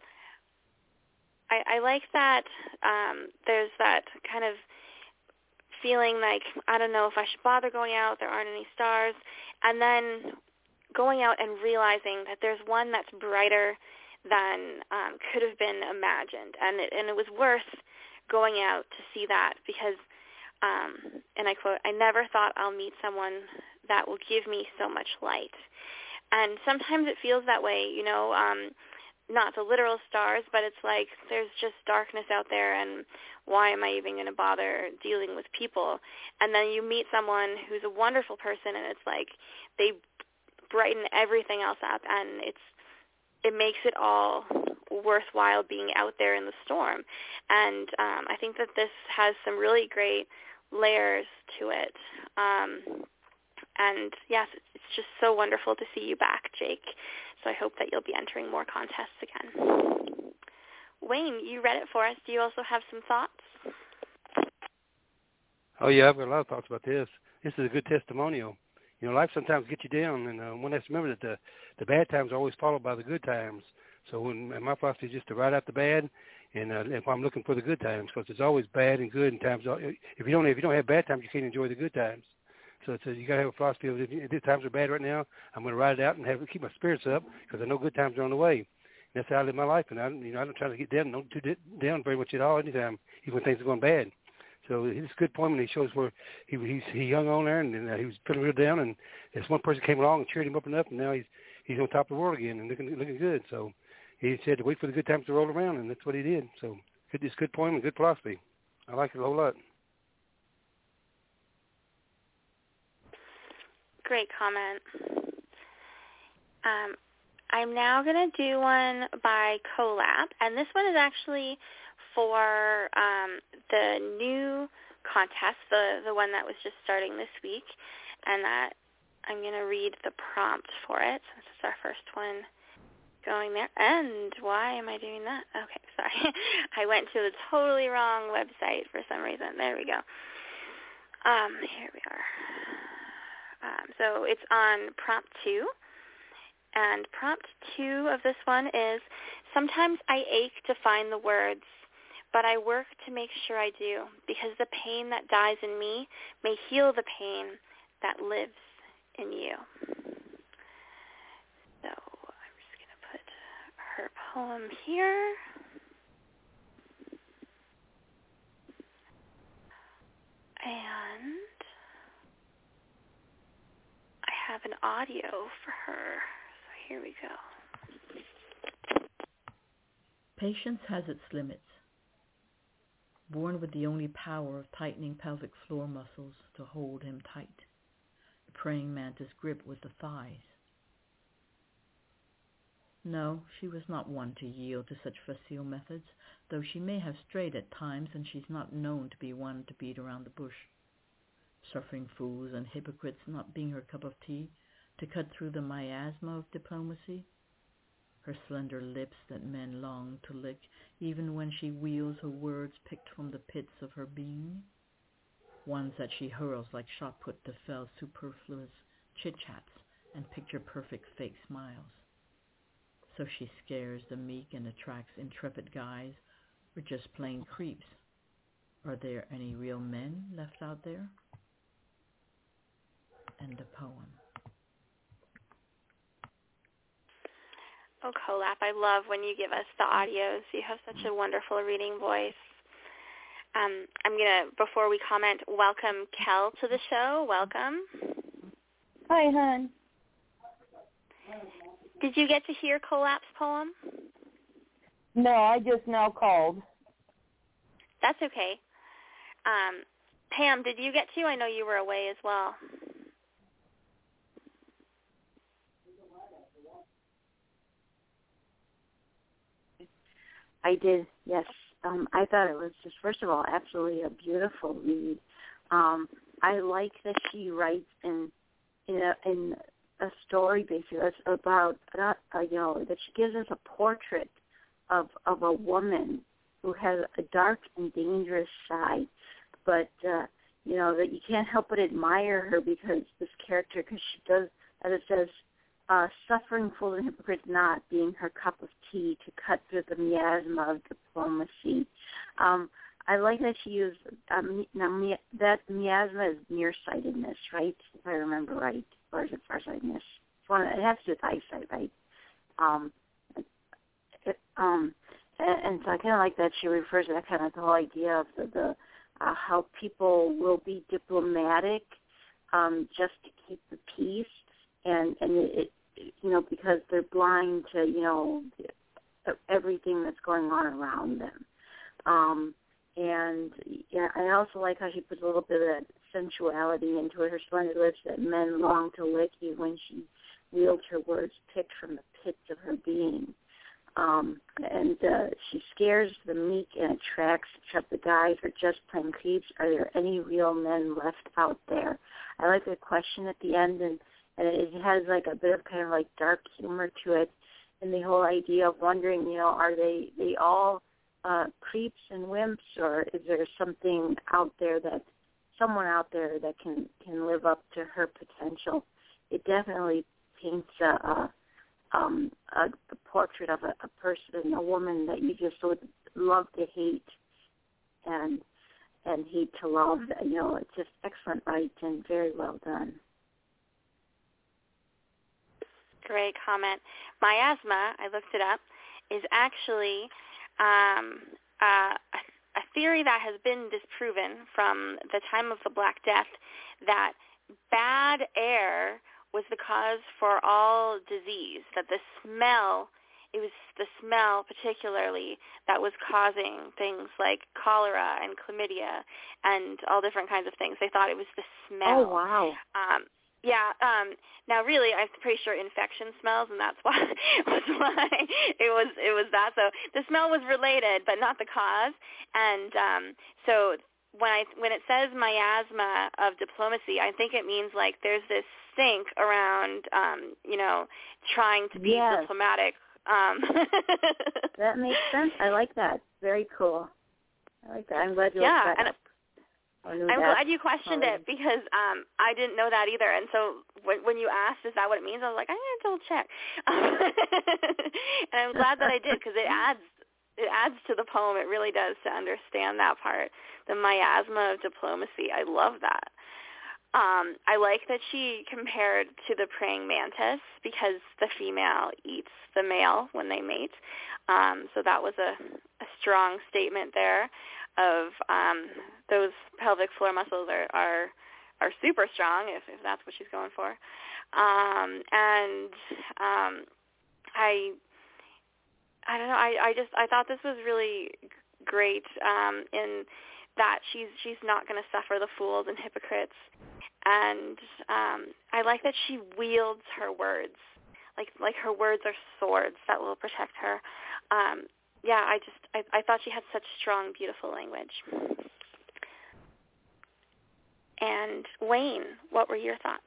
I I like that um, there's that kind of feeling like, I don't know if I should bother going out, there aren't any stars, and then going out and realizing that there's one that's brighter than um, could have been imagined, and it, and it was worth going out to see that, because, um, and I quote, I never thought I'll meet someone that will give me so much light. And sometimes it feels that way, you know, um, not the literal stars, but it's like there's just darkness out there, and why am I even going to bother dealing with people? And then you meet someone who's a wonderful person, and it's like they brighten everything else up, and it's it makes it all worthwhile being out there in the storm. And um, I think that this has some really great layers to it. Um, and yes, it's just so wonderful to see you back, Jake. So I hope that you'll be entering more contests again. Wayne, you read it for us. Do you also have some thoughts? Oh, yeah, I've got a lot of thoughts about this. This is a good testimonial. You know, life sometimes gets you down, and uh, one has to remember that the, the bad times are always followed by the good times. So when, and my philosophy is just to write out the bad, and uh, if I'm looking for the good times, because there's always bad and good and times. If you don't, if you don't have bad times, you can't enjoy the good times. So it's a, you got to have a philosophy of if, if the times are bad right now, I'm going to write it out and have keep my spirits up, because I know good times are on the way. And that's how I live my life, and I, you know, I don't try to get down, don't too down very much at all anytime, even when things are going bad. So it's a good poem, and he shows where he he's, he hung on there, and, and uh, he was feeling real down, and this one person came along and cheered him up enough, and now he's he's on top of the world again and looking looking good. So he said to wait for the good times to roll around, and that's what he did. So it's a good poem and good philosophy. I like it a whole lot. Great comment. Um, I'm now going to do one by Colab, and this one is actually for um, the new contest, the, the one that was just starting this week, and that I'm going to read the prompt for it, since it's our first one going there. And why am I doing that? Okay, sorry. I went to the totally wrong website for some reason. There we go. Um, here we are. Um, so it's on prompt two, and prompt two of this one is, sometimes I ache to find the words, but I work to make sure I do, because the pain that dies in me may heal the pain that lives in you. So I'm just going to put her poem here. And I have an audio for her. So here we go. Patience has its limits. Born with the only power of tightening pelvic floor muscles to hold him tight, a praying mantis grip with the thighs. No, she was not one to yield to such facile methods, though she may have strayed at times, and she's not known to be one to beat around the bush. Suffering fools and hypocrites not being her cup of tea, to cut through the miasma of diplomacy. Her slender lips that men long to lick, even when she wields her words picked from the pits of her being. Ones that she hurls like shot put to fell superfluous chit-chats and picture-perfect fake smiles. So she scares the meek and attracts intrepid guys, or just plain creeps. Are there any real men left out there? End of poem. Oh, Colap, I love when you give us the audios. You have such a wonderful reading voice. Um, I'm going to, before we comment, welcome Kel to the show. Welcome. Hi, hon. Did you get to hear Colap's poem? No, I just now called. That's okay. Um, Pam, did you get to? I know you were away as well. I did, yes. Um, I thought it was just, first of all, absolutely a beautiful read. Um, I like that she writes in in a, in a story basically that's about, uh, you know, that she gives us a portrait of of a woman who has a dark and dangerous side, but uh, you know that you can't help but admire her because this character, because she does, as it says, uh, suffering fools and hypocrites not being her cup of tea to cut through the miasma of diplomacy. Um, I like that she used um, now mi- that miasma is nearsightedness, right? If I remember right, or is it farsightedness? It's one. It has to do with eyesight, right? Um, it, um, and, and so I kind of like that she refers to that kind of the whole idea of the, the uh, how people will be diplomatic um, just to keep the peace, and and it, it, you know, because they're blind to, you know, everything that's going on around them. Um, and yeah, I also like how she puts a little bit of that sensuality into it. Her splendid lips that men long to lick you when she wields her words picked from the pits of her being. Um, and uh, she scares the meek and attracts except the guys are just plain creeps. Are there any real men left out there? I like the question at the end, and, and it has like a bit of kind of like dark humor to it, and the whole idea of wondering, you know, are they, they all uh, creeps and wimps, or is there something out there that, someone out there that can, can live up to her potential? It definitely paints a, a Um, a, a portrait of a, a person, a woman that you just would love to hate and and hate to love. You know, it's just excellent writing, very well done. Great comment. Miasma, I looked it up, is actually um, uh, a theory that has been disproven from the time of the Black Death, that bad air was the cause for all disease, that the smell, it was the smell particularly that was causing things like cholera and chlamydia and all different kinds of things. They thought it was the smell. Oh, wow. Um, yeah. Um, now, really, I'm pretty sure infection smells, and that's why, was why it was it was that. So the smell was related, but not the cause. And um, so when I when it says miasma of diplomacy, I think it means like there's this stink around, um, you know, trying to be yes. diplomatic. Um. That makes sense. I like that. Very cool. I like that. I'm glad you yeah, looked that and up. I'm that. glad you questioned already. it because um, I didn't know that either. And so when, when you asked, is that what it means? I was like, I'm going to double check. Um, and I'm glad that I did because it adds it adds to the poem. It really does to understand that part, the miasma of diplomacy. I love that. Um, I like that she compared to the praying mantis because the female eats the male when they mate. Um, so that was a, a strong statement there of um, those pelvic floor muscles are, are, are super strong if, if that's what she's going for. Um, and um, I I don't know, I, I just I thought this was really great um, in that she's she's not going to suffer the fools and hypocrites. And um, I like that she wields her words, like like her words are swords that will protect her. Um, yeah, I just I, I thought she had such strong, beautiful language. And Wayne, what were your thoughts?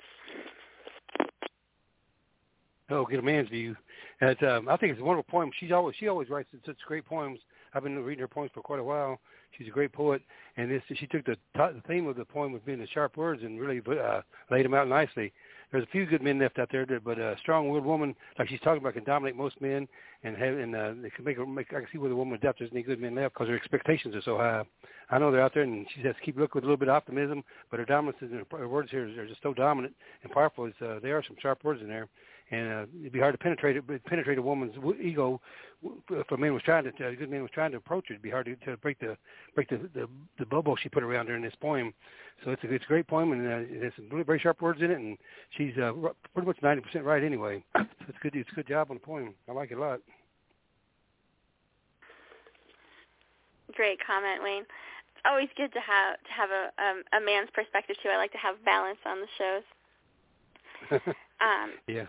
Oh, get a man's view. And, um, I think it's a wonderful poem. She's always she always writes such great poems I've been reading her poems for quite a while. She's a great poet, and this she took the, t- the theme of the poem of being the sharp words and really uh, laid them out nicely. There's a few good men left out there, but a strong-willed woman, like she's talking about, can dominate most men, and have, and uh, they can make, her, make. I can see where the woman adapts. There's any good men left because her expectations are so high. I know they're out there, and she has to keep looking with a little bit of optimism. But her dominance is in her words here are just so dominant and powerful. It's, uh, there are some sharp words in there, and uh, it'd be hard to penetrate it. Penetrate a woman's ego. If a man was trying to, a good man was trying to approach it, it'd be hard to, to break the break the, the the bubble she put around her in this poem. So it's a it's a great poem, and uh, it has some really very sharp words in it, and she's uh, pretty much ninety percent right anyway. So it's good. It's a good job on the poem. I like it a lot. Great comment, Wayne. It's always good to have to have a um, a man's perspective too. I like to have balance on the shows. um, yeah.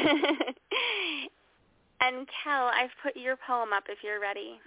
And Kel, I've put your poem up if you're ready.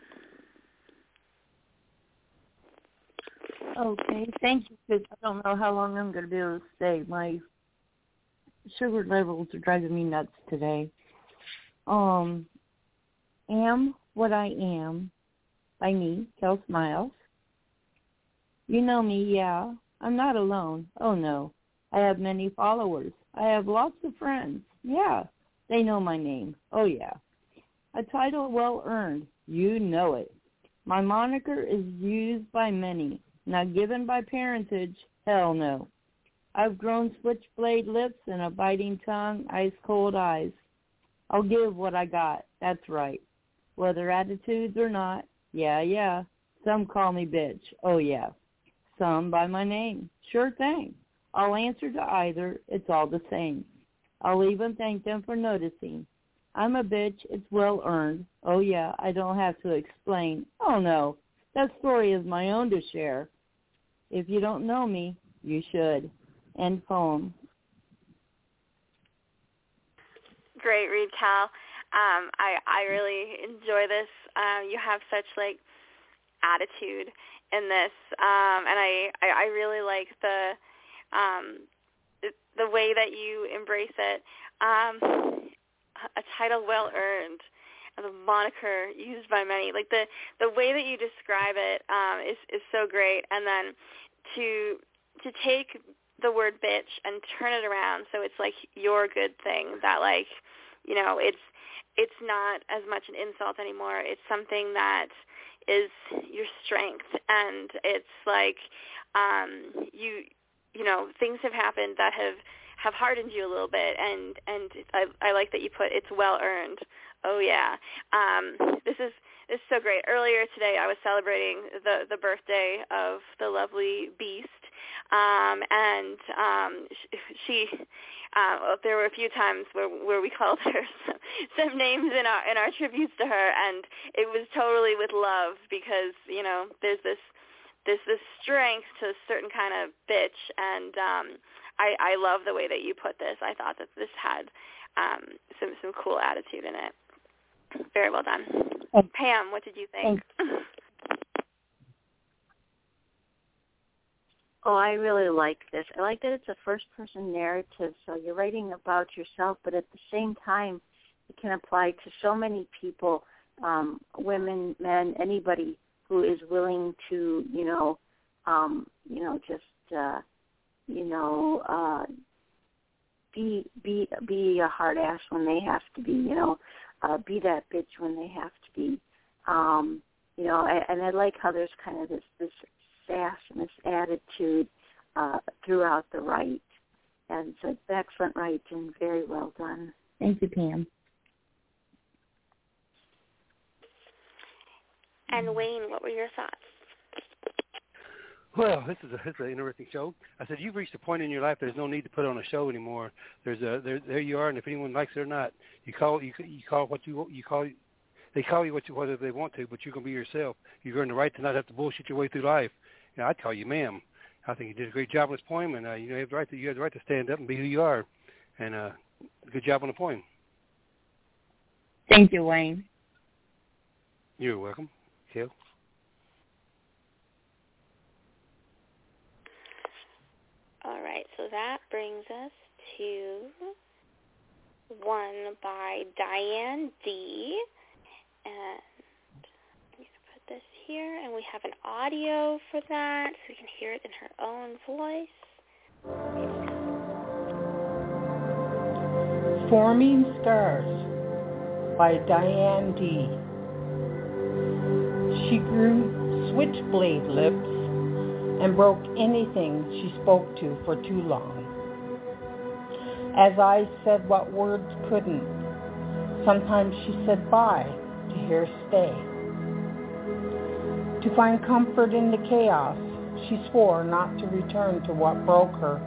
Okay, thank you, because I don't know how long I'm going to be able to stay. My sugar levels are driving me nuts today. Um, Am What I Am by me, Kel Smiles. You know me, yeah. I'm not alone. Oh, no. I have many followers. I have lots of friends. Yeah, they know my name. Oh, yeah. A title well earned. You know it. My moniker is used by many. Not given by parentage, hell no. I've grown switchblade lips and a biting tongue, ice-cold eyes. I'll give what I got, that's right. Whether attitudes or not, yeah, yeah. Some call me bitch, oh yeah. Some by my name, sure thing. I'll answer to either, it's all the same. I'll even thank them for noticing. I'm a bitch, it's well earned. Oh yeah, I don't have to explain. Oh no, that story is my own to share. If you don't know me, you should. End poem. Great read, Cal. Um, I I really enjoy this. Um, you have such like attitude in this, um, and I, I I really like the um the, the way that you embrace it. Um, a title well earned, and the moniker used by many. Like the the way that you describe it um, is is so great, and then to to take the word bitch and turn it around so it's like your good thing, that like, you know, it's it's not as much an insult anymore. It's something that is your strength, and it's like um, you you know, things have happened that have have hardened you a little bit, and and I, I like that you put it's well earned. Oh yeah, um, this is this is so great. Earlier today, I was celebrating the the birthday of the lovely Beast, um, and um, she. Uh, there were a few times where where we called her some, some names in our in our tributes to her, and it was totally with love, because you know there's this this this strength to a certain kind of bitch, and um, I, I love the way that you put this. I thought that this had um, some some cool attitude in it. Very well done. Thanks. Pam, what did you think? Oh, I really like this. I like that it's a first-person narrative, so you're writing about yourself, but at the same time, it can apply to so many people, um, women, men, anybody who is willing to, you know, um, you know, just, uh, you know, uh, be be be a hard ass when they have to be, you know, uh, be that bitch when they have to be, um, you know, and, and I like how there's kind of this this sass and this attitude uh, throughout the write, and so it's excellent write and very well done. Thank you, Pam. And Wayne, what were your thoughts? Well, this is a this is an interesting show. I said you've reached a point in your life. There's no need to put on a show anymore. There's a there there you are, and if anyone likes it or not, you call you you call what you you call. They call you what you whether they want to, but you're gonna be yourself. You've earned the right to not have to bullshit your way through life. You know, I'd call you ma'am. I think you did a great job on this poem, and uh, you know you have the right to you have the right to stand up and be who you are. And uh, good job on the poem. Thank you, Wayne. You're welcome, Kel. All right, so that brings us to one by Diane D. And let me put this here, and we have an audio for that, so we can hear it in her own voice. Forming Scars by Diane D. She grew switchblade lips and broke anything she spoke to for too long. As I said what words couldn't, sometimes she said bye to hear stay. To find comfort in the chaos, she swore not to return to what broke her.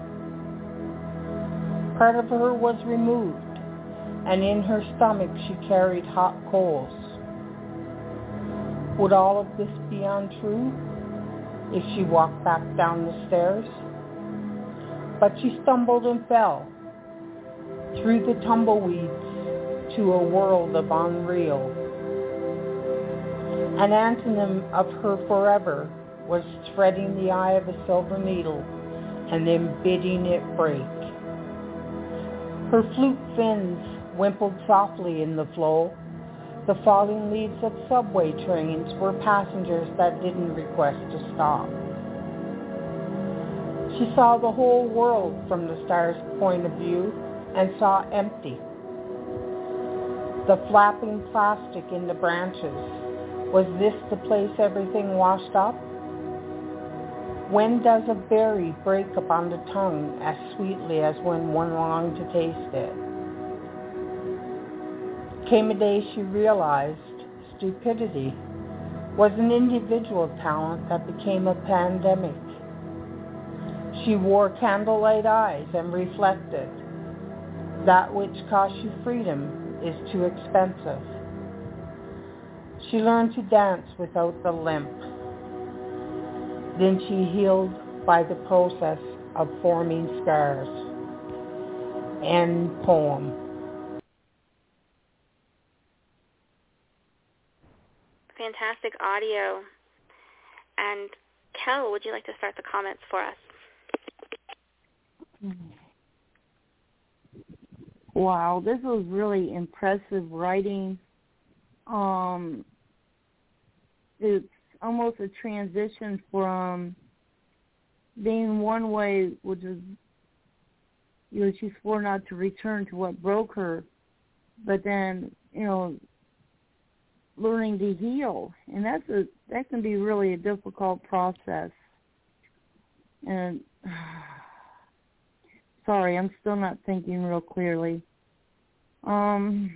Part of her was removed, and in her stomach she carried hot coals. Would all of this be untrue if she walked back down the stairs? But she stumbled and fell through the tumbleweeds to a world of unreal. An antonym of her forever was threading the eye of a silver needle and then bidding it break. Her flute fins wimpled softly in the flow. The falling leaves of subway trains were passengers that didn't request to stop. She saw the whole world from the star's point of view and saw empty. The flapping plastic in the branches, was this the place everything washed up? When does a berry break upon the tongue as sweetly as when one longed to taste it? Came a day she realized stupidity was an individual talent that became a pandemic. She wore candlelight eyes and reflected, that which costs you freedom is too expensive. She learned to dance without the limp. Then she healed by the process of forming scars. End poem. Fantastic audio. And Kel, would you like to start the comments for us? Wow, this was really impressive writing. Um, it's almost a transition from being one way, which is, you know, she swore not to return to what broke her, but then, you know, learning to heal, and that's a that can be really a difficult process. And sorry, I'm still not thinking real clearly. Um,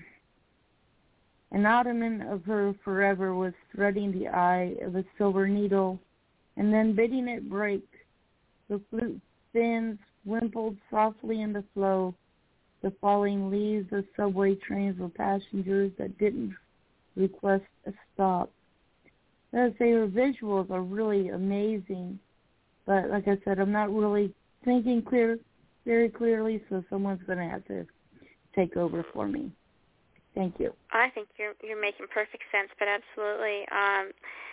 an ottoman of her forever was threading the eye of a silver needle, and then bidding it break. The flute fins wimpled softly in the flow. The falling leaves of subway trains were passengers that didn't request a stop. As I say, her visuals are really amazing, but like I said, I'm not really thinking clear, very clearly, so someone's going to have to take over for me. Thank you. I think you're you're making perfect sense, but absolutely. Um,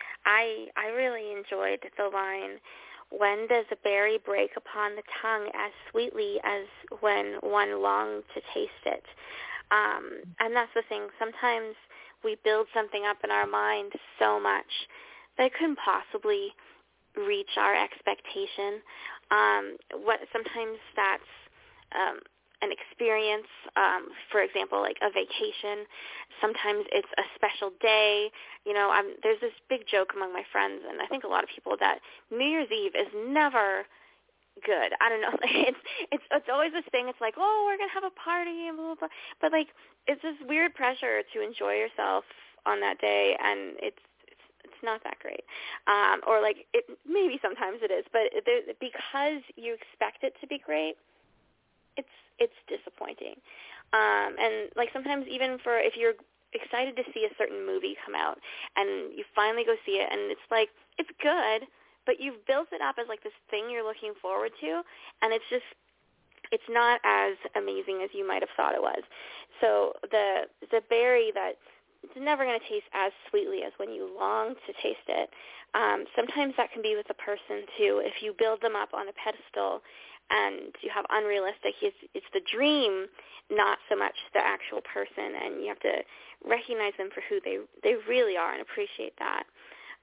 I I really enjoyed the line, when does a berry break upon the tongue as sweetly as when one longed to taste it? Um, and that's the thing. Sometimes we build something up in our mind so much that it couldn't possibly reach our expectation. Um, what sometimes that's um, an experience, um, for example, like a vacation. Sometimes it's a special day. You know, I'm, there's this big joke among my friends, and I think a lot of people, that New Year's Eve is never good. I don't know. It's it's it's always this thing. It's like, oh, we're gonna have a party and blah blah blah. But like, it's this weird pressure to enjoy yourself on that day, and it's it's it's not that great. Um, or like, it maybe sometimes it is, but there, because you expect it to be great, it's it's disappointing. Um, and like sometimes even for if you're excited to see a certain movie come out and you finally go see it and it's like it's good, but you've built it up as like this thing you're looking forward to, and it's just, it's not as amazing as you might have thought it was. So the the berry that it's never going to taste as sweetly as when you long to taste it. Um, sometimes that can be with a person too. If you build them up on a pedestal and you have unrealistic, it's, it's the dream, not so much the actual person, and you have to recognize them for who they they really are and appreciate that.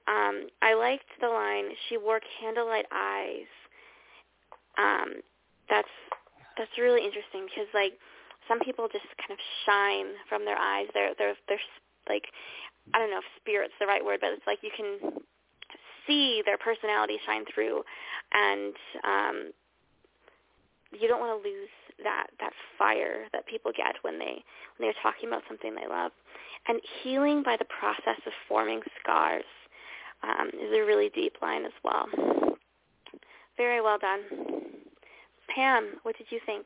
Um, I liked the line, she wore candlelight eyes. Um, that's that's really interesting because, like, some people just kind of shine from their eyes. They're, they're, they're like, I don't know if spirit's the right word, but it's like you can see their personality shine through, and um, you don't want to lose that, that fire that people get when, they, when they're talking about something they love. And healing by the process of forming scars um, is a really deep line as well. Very well done. Pam, what did you think?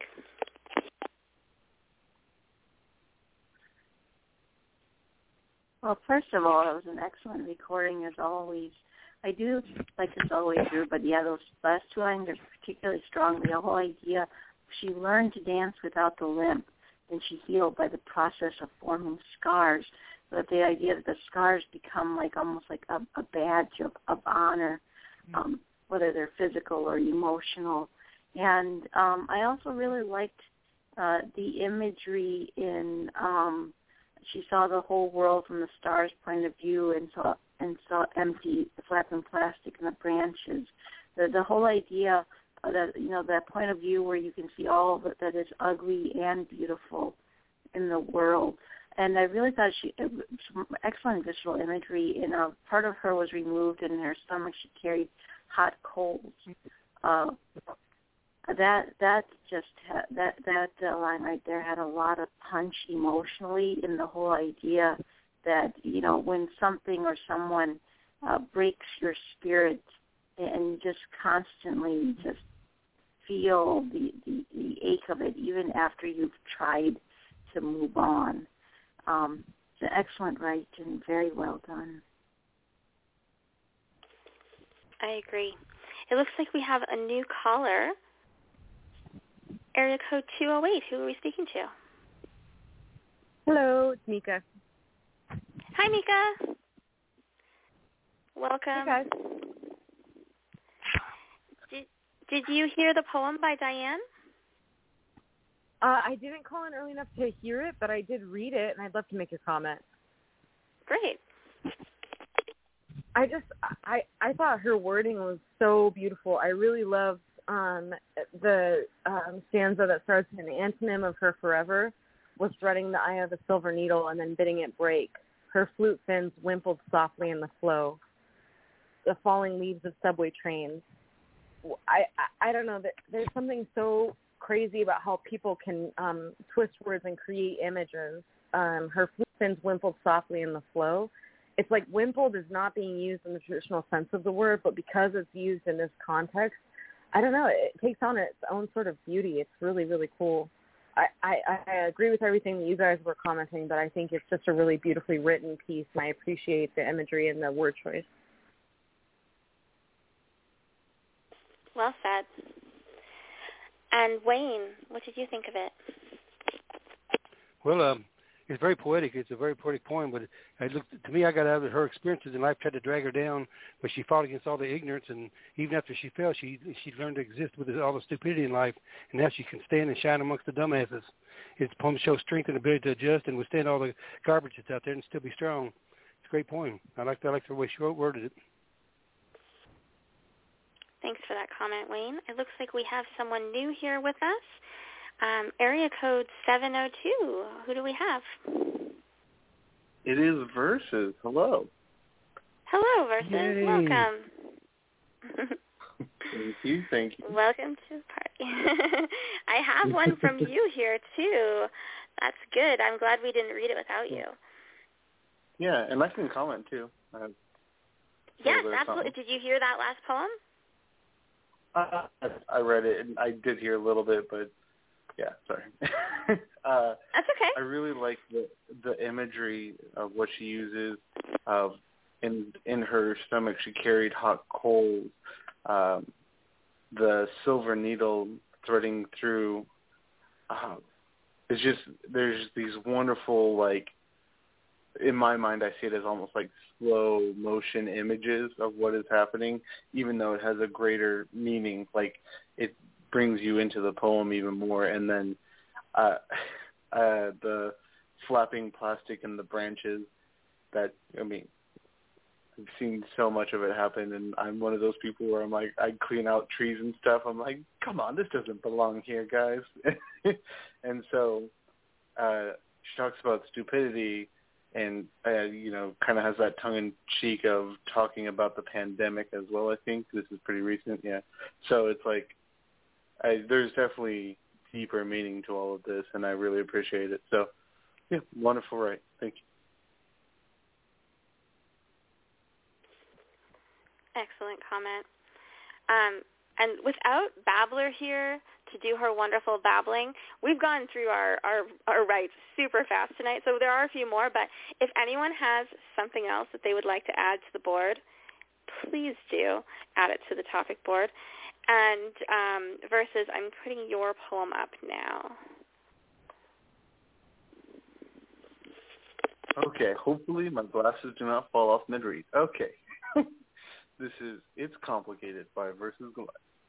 Well, first of all, it was an excellent recording as always. I do like this all the way through, but yeah, those last two lines are particularly strong. The whole idea, she learned to dance without the limp, and she healed by the process of forming scars. But the idea that the scars become like almost like a, a badge of, of honor, um, whether they're physical or emotional. And um, I also really liked uh, the imagery in, um, she saw the whole world from the star's point of view and saw and saw empty, flapping plastic in the branches. The, the whole idea of that, you know, that point of view where you can see all of it that is ugly and beautiful in the world. And I really thought she, some excellent visual imagery. And a part of her was removed, and in her stomach she carried hot coals. Uh, that that just ha- that that uh, line right there had a lot of punch emotionally in the whole idea that, you know, when something or someone uh, breaks your spirit and you just constantly just feel the, the, the ache of it even after you've tried to move on. Um, it's an excellent write and very well done. I agree. It looks like we have a new caller. Area code two oh eight. Who are we speaking to? Hello, it's Mika. Hi, Mika. Welcome. Hey, guys. Did, did you hear the poem by Diane? Uh, I didn't call in early enough to hear it, but I did read it, and I'd love to make a comment. Great. I just, I, I thought her wording was so beautiful. I really loved um, the um, stanza that starts in the antonym of her forever was threading the eye of a silver needle and then bidding it break. Her flute fins wimpled softly in the flow. The falling leaves of subway trains. I, I, I don't know, that there's something so crazy about how people can um, twist words and create images. Um, her flute fins wimpled softly in the flow. It's like wimpled is not being used in the traditional sense of the word, but because it's used in this context, I don't know, it takes on its own sort of beauty. It's really, really cool. I, I, I agree with everything that you guys were commenting, but I think it's just a really beautifully written piece, and I appreciate the imagery and the word choice. Well said. And Wayne, what did you think of it? Well, um, it's very poetic. It's a very poetic poem, but it looked to me, I got out of it, her experiences in life tried to drag her down, but she fought against all the ignorance, and even after she fell, she she learned to exist with all the stupidity in life, and now she can stand and shine amongst the dumbasses. His poem shows strength and ability to adjust and withstand all the garbage that's out there and still be strong. It's a great poem. I like I like the way she wrote, worded it. Thanks for that comment, Wayne. It looks like we have someone new here with us. Um, area code seven oh two. Who do we have? It is Versus. Hello. Hello, Versus. Yay. Welcome. Thank you. Thank you. Welcome to the party. I have one from you here, too. That's good. I'm glad we didn't read it without you. Yeah, and I can comment, too. I yes, absolutely. Did you hear that last poem? Uh, I read it, and I did hear a little bit, but yeah, sorry. uh, That's okay. I really like the the imagery of what she uses. Uh, in in her stomach, she carried hot coals. Um, the silver needle threading through. Uh, it's just there's these wonderful, like, in my mind, I see it as almost like slow motion images of what is happening, even though it has a greater meaning. Like, it brings you into the poem even more. And then uh, uh, the flapping plastic in the branches, that, I mean, I've seen so much of it happen, and I'm one of those people where I'm like, I clean out trees and stuff. I'm like, come on, this doesn't belong here, guys. And so uh, she talks about stupidity and, uh, you know, kind of has that tongue-in-cheek of talking about the pandemic as well, I think. This is pretty recent, yeah. So it's like, I, there's definitely deeper meaning to all of this, and I really appreciate it. So, yeah, wonderful write. Thank you. Excellent comment. Um, and without Babbler here to do her wonderful babbling, we've gone through our, our, our rights super fast tonight. So there are a few more, but if anyone has something else that they would like to add to the board, please do add it to the topic board. And um, Versus, I'm putting your poem up now. Okay, hopefully my glasses do not fall off mid-read. Okay. This is It's Complicated by Versus Goliath.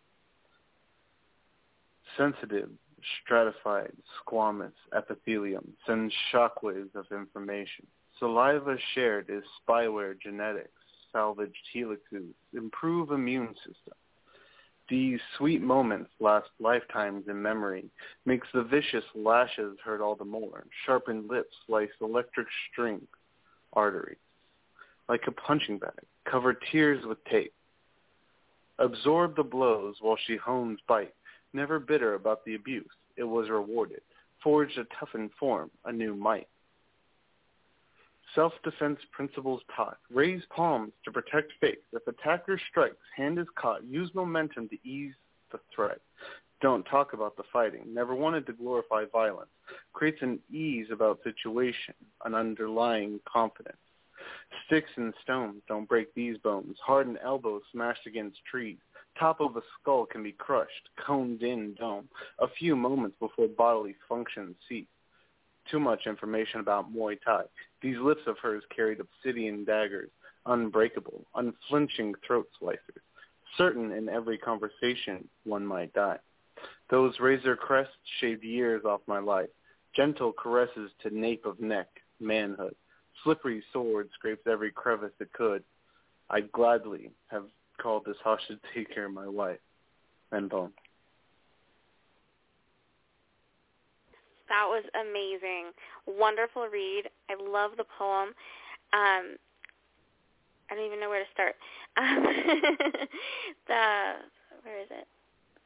Sensitive, stratified, squamous epithelium sends shockwaves of information. Saliva shared is spyware genetics, salvaged helixes, improve immune system. These sweet moments last lifetimes in memory, makes the vicious lashes hurt all the more, sharpened lips slice electric strings, arteries. Like a punching bag, cover tears with tape. Absorb the blows while she hones bite, never bitter about the abuse, it was rewarded, forged a toughened form, a new might. Self-defense principles taught, raise palms to protect face. If attacker strikes, hand is caught, use momentum to ease the threat. Don't talk about the fighting, never wanted to glorify violence, creates an ease about situation, an underlying confidence. Sticks and stones don't break these bones. Hardened elbows smashed against trees. Top of a skull can be crushed. Coned in dome. A few moments before bodily functions cease. Too much information about Muay Thai. These lips of hers carried obsidian daggers. Unbreakable. Unflinching throat slicers. Certain in every conversation one might die. Those razor crests shaved years off my life. Gentle caresses to nape of neck. Manhood. Slippery sword scrapes every crevice it could. I'd gladly have called this hostage to take care of my wife. And bone. That was amazing. Wonderful read. I love the poem. Um, I don't even know where to start. Um, the, where is it?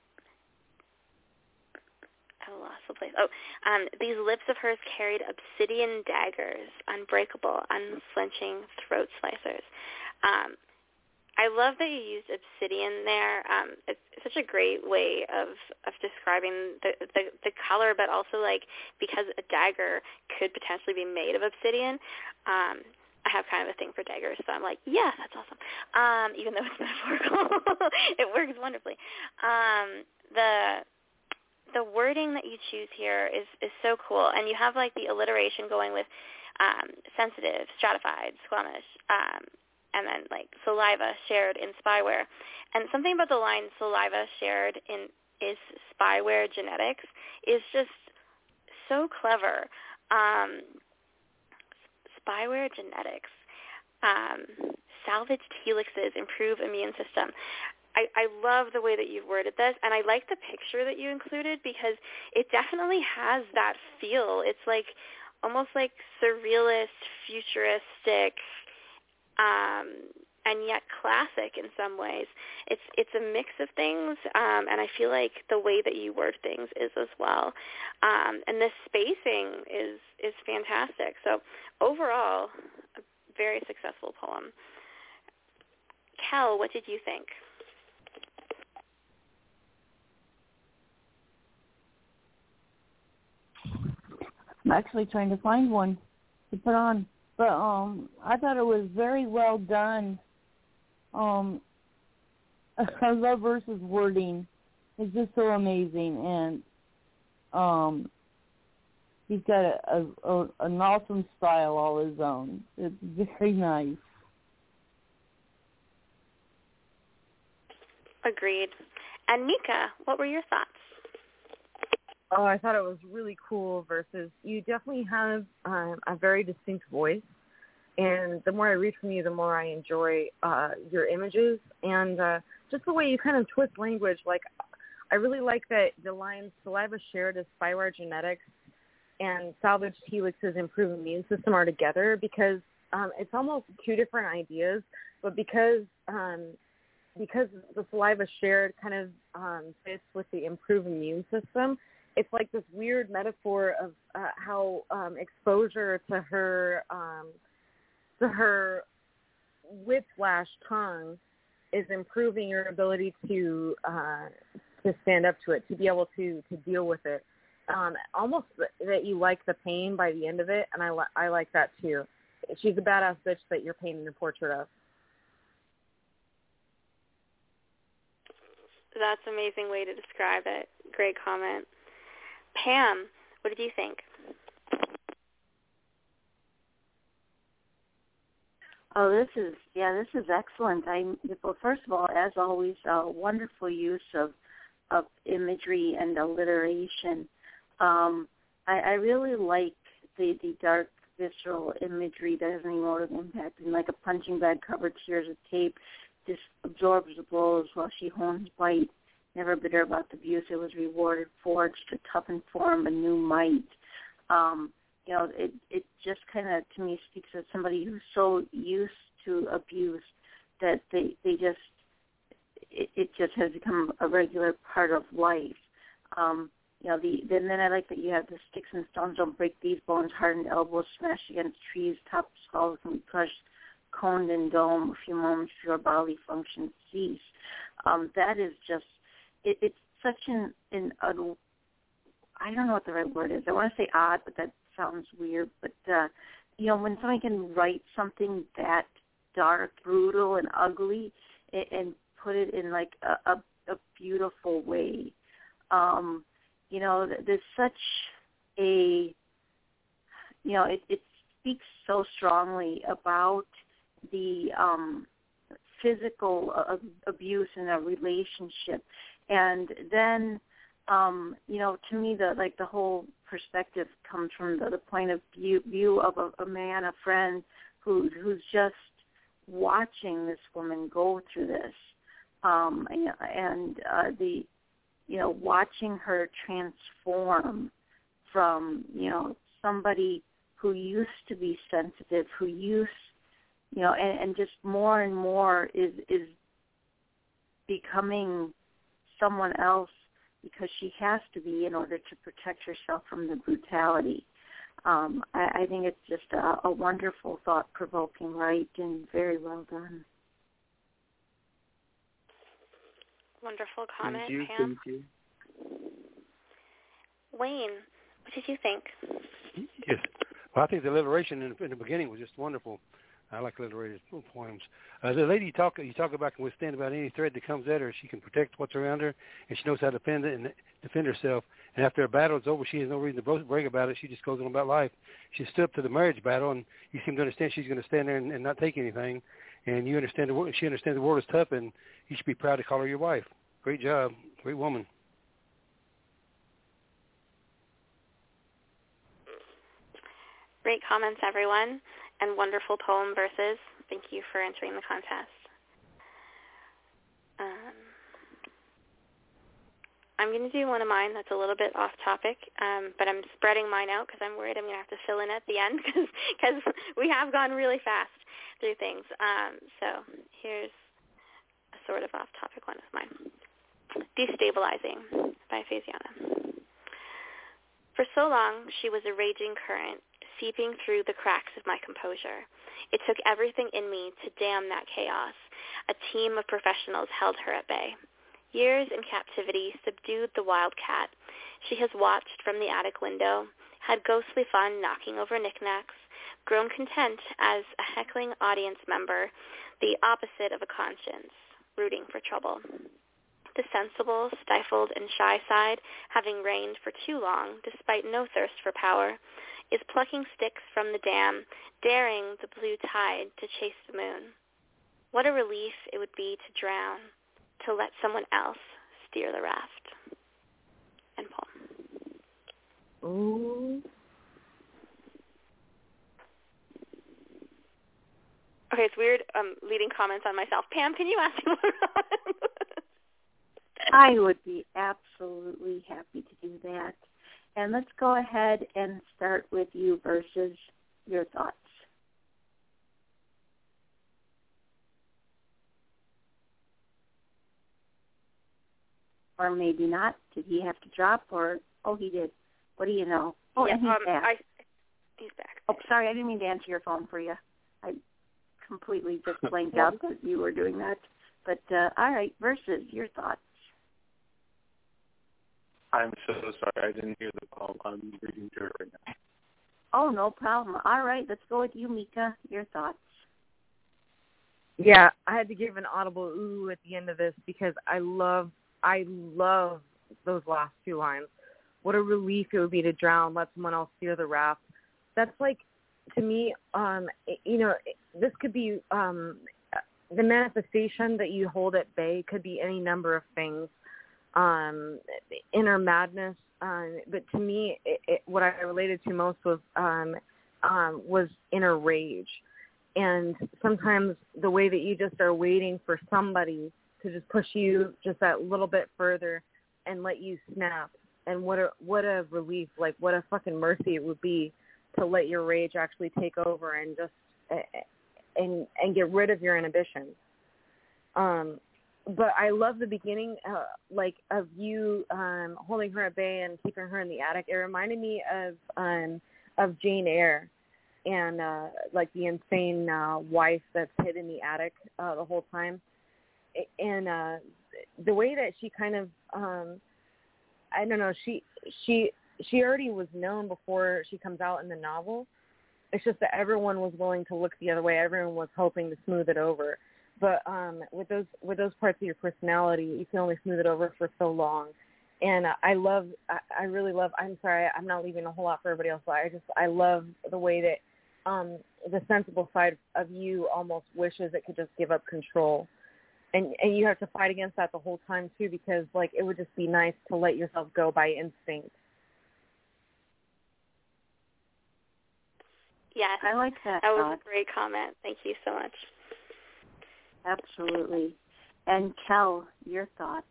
I lost the place. Oh, um, these lips of hers carried obsidian daggers, unbreakable, unflinching throat slicers. Um, I love that you used obsidian there. Um, it's, it's such a great way of, of describing the, the the color, but also like because a dagger could potentially be made of obsidian. Um, I have kind of a thing for daggers, so I'm like, yeah, that's awesome. Um, even though it's metaphorical, it works wonderfully. Um, the the wording that you choose here is, is so cool, and you have like the alliteration going with um, sensitive, stratified, squamish, um, and then like saliva shared in spyware. And something about the line saliva shared in is spyware genetics is just so clever. Um, spyware genetics, um, salvaged helixes, improve immune system. I, I love the way that you've worded this, and I like the picture that you included because it definitely has that feel. It's like almost like surrealist, futuristic, um, and yet classic in some ways. It's it's a mix of things, um, and I feel like the way that you word things is as well. Um, and the spacing is is fantastic. So overall, a very successful poem. Kel, what did you think? I'm actually trying to find one to put on, but um, I thought it was very well done. Um, I love Versus wording; it's just so amazing, and um, he's got a, a, a an awesome style all his own. It's very nice. Agreed. And Mika, what were your thoughts? Oh, I thought it was really cool. Versus, you definitely have um, a very distinct voice, And the more I read from you, the more I enjoy uh, your images and uh, just the way you kind of twist language. Like, I really like that the lines "saliva shared as Spyware genetics" and "salvaged helixes improve immune system" are together, because um, it's almost two different ideas, but because um, because the saliva shared kind of um, fits with the improved immune system, it's like this weird metaphor of uh, how um, exposure to her um, to her whiplash tongue is improving your ability to uh, to stand up to it, to be able to, to deal with it. Um, almost that you like the pain by the end of it, and I, li- I like that too. She's a badass bitch that you're painting a portrait of. That's an amazing way to describe it. Great comment. Pam, what did you think? Oh, this is, yeah, this is excellent. I, well, first of all, as always, uh, wonderful use of, of imagery and alliteration. Um, I, I really like the, the dark, visceral imagery that has an emotive impact, and like a punching bag covered tears of tape, just absorbs the blows while she hones bite. Never bitter about the abuse it was rewarded, forged to toughen form a new might. Um, you know, it it just kind of, to me, speaks of somebody who's so used to abuse that they, they just, it, it just has become a regular part of life. Um, you know, the then, then I like that you have the sticks and stones don't break these bones, hardened elbows smashed against trees, top skulls can be crushed, coned and dome, a few moments before bodily functions cease. Um, that is just, it, it's such an, an, a, I don't know what the right word is. I want to say odd, but that sounds weird. But, uh, you know, when somebody can write something that dark, brutal, and ugly and, and put it in, like, a, a, a beautiful way, um, you know, there's such a, you know, it, it speaks so strongly about the um, physical uh, abuse in a relationship. And then, um, you know, to me, the like the whole perspective comes from the, the point of view, view of a, a man, a friend, who who's just watching this woman go through this, um, and uh, the, you know, watching her transform from, you know, somebody who used to be sensitive, who used, you know, and, and just more and more is is becoming someone else because she has to be in order to protect herself from the brutality. Um, I, I think it's just a, a wonderful, thought-provoking write and very well done. Wonderful comment, thank you, Pam. Thank you. Wayne, what did you think? Yes. Well, I think the alliteration in, in the beginning was just wonderful. I like alliterated poems. Uh, the lady you talk you talk about can withstand about any threat that comes at her. She can protect what's around her, and she knows how to defend it and defend herself. And after a battle is over, she has no reason to brag about it. She just goes on about life. She stood up to the marriage battle, and you seem to understand she's going to stand there and, and not take anything. And you understand the world. She understands the world is tough, and you should be proud to call her your wife. Great job, great woman. Great comments, everyone, and wonderful poem verses. Thank you for entering the contest. Um, I'm going to do one of mine that's a little bit off topic, um, but I'm spreading mine out because I'm worried I'm going to have to fill in at the end because we have gone really fast through things. Um, so here's a sort of off-topic one of mine. Destabilizing by Faziana. For so long, she was a raging current, seeping through the cracks of my composure. It took everything in me to dam that chaos. A team of professionals held her at bay. Years in captivity subdued the wildcat. She has watched from the attic window, had ghostly fun knocking over knickknacks, grown content as a heckling audience member, the opposite of a conscience, rooting for trouble. The sensible, stifled, and shy side, having reigned for too long, despite no thirst for power, is plucking sticks from the dam, daring the blue tide to chase the moon. What a relief it would be to drown, to let someone else steer the raft. End poem. Ooh. Okay, it's weird um, leading comments on myself. Pam, can you ask me one? I would be absolutely happy to do that. And let's go ahead and start with you versus your thoughts. Or maybe not. Did he have to drop? Or, oh, he did. What do you know? Oh, yeah, and he's um, back. I, he's back. Oh, sorry, I didn't mean to answer your phone for you. I completely just blanked out that you were doing that. But, uh, all right, versus your thoughts. I'm so sorry. I didn't hear the call. I'm reading through it right now. Oh, no problem. All right, let's go with you, Mika. Your thoughts. Yeah, I had to give an audible ooh at the end of this because I love, I love those last two lines. What a relief it would be to drown, let someone else steer the raft. That's like, to me, um, you know, this could be um, the manifestation that you hold at bay could be any number of things. Um, inner madness, um, but to me, it, it, what I related to most was um, um, was inner rage, and sometimes the way that you just are waiting for somebody to just push you just that little bit further and let you snap, and what a what a relief, like what a fucking mercy it would be to let your rage actually take over and just uh, and and get rid of your inhibitions. Um, But I love the beginning, uh, like, of you um, holding her at bay and keeping her in the attic. It reminded me of um, of Jane Eyre and, uh, like, the insane uh, wife that's hid in the attic uh, the whole time. And uh, the way that she kind of, um, I don't know, she she she already was known before she comes out in the novel. It's just that everyone was willing to look the other way. Everyone was hoping to smooth it over. But um, with those with those parts of your personality, you can only smooth it over for so long. And uh, I love, I, I really love. I'm sorry, I'm not leaving a whole lot for everybody else. But I just, I love the way that um, the sensible side of you almost wishes it could just give up control, and and you have to fight against that the whole time too, because like it would just be nice to let yourself go by instinct. Yes, I like that. That was thought. a great comment. Thank you so much. Absolutely. And Kel, your thoughts?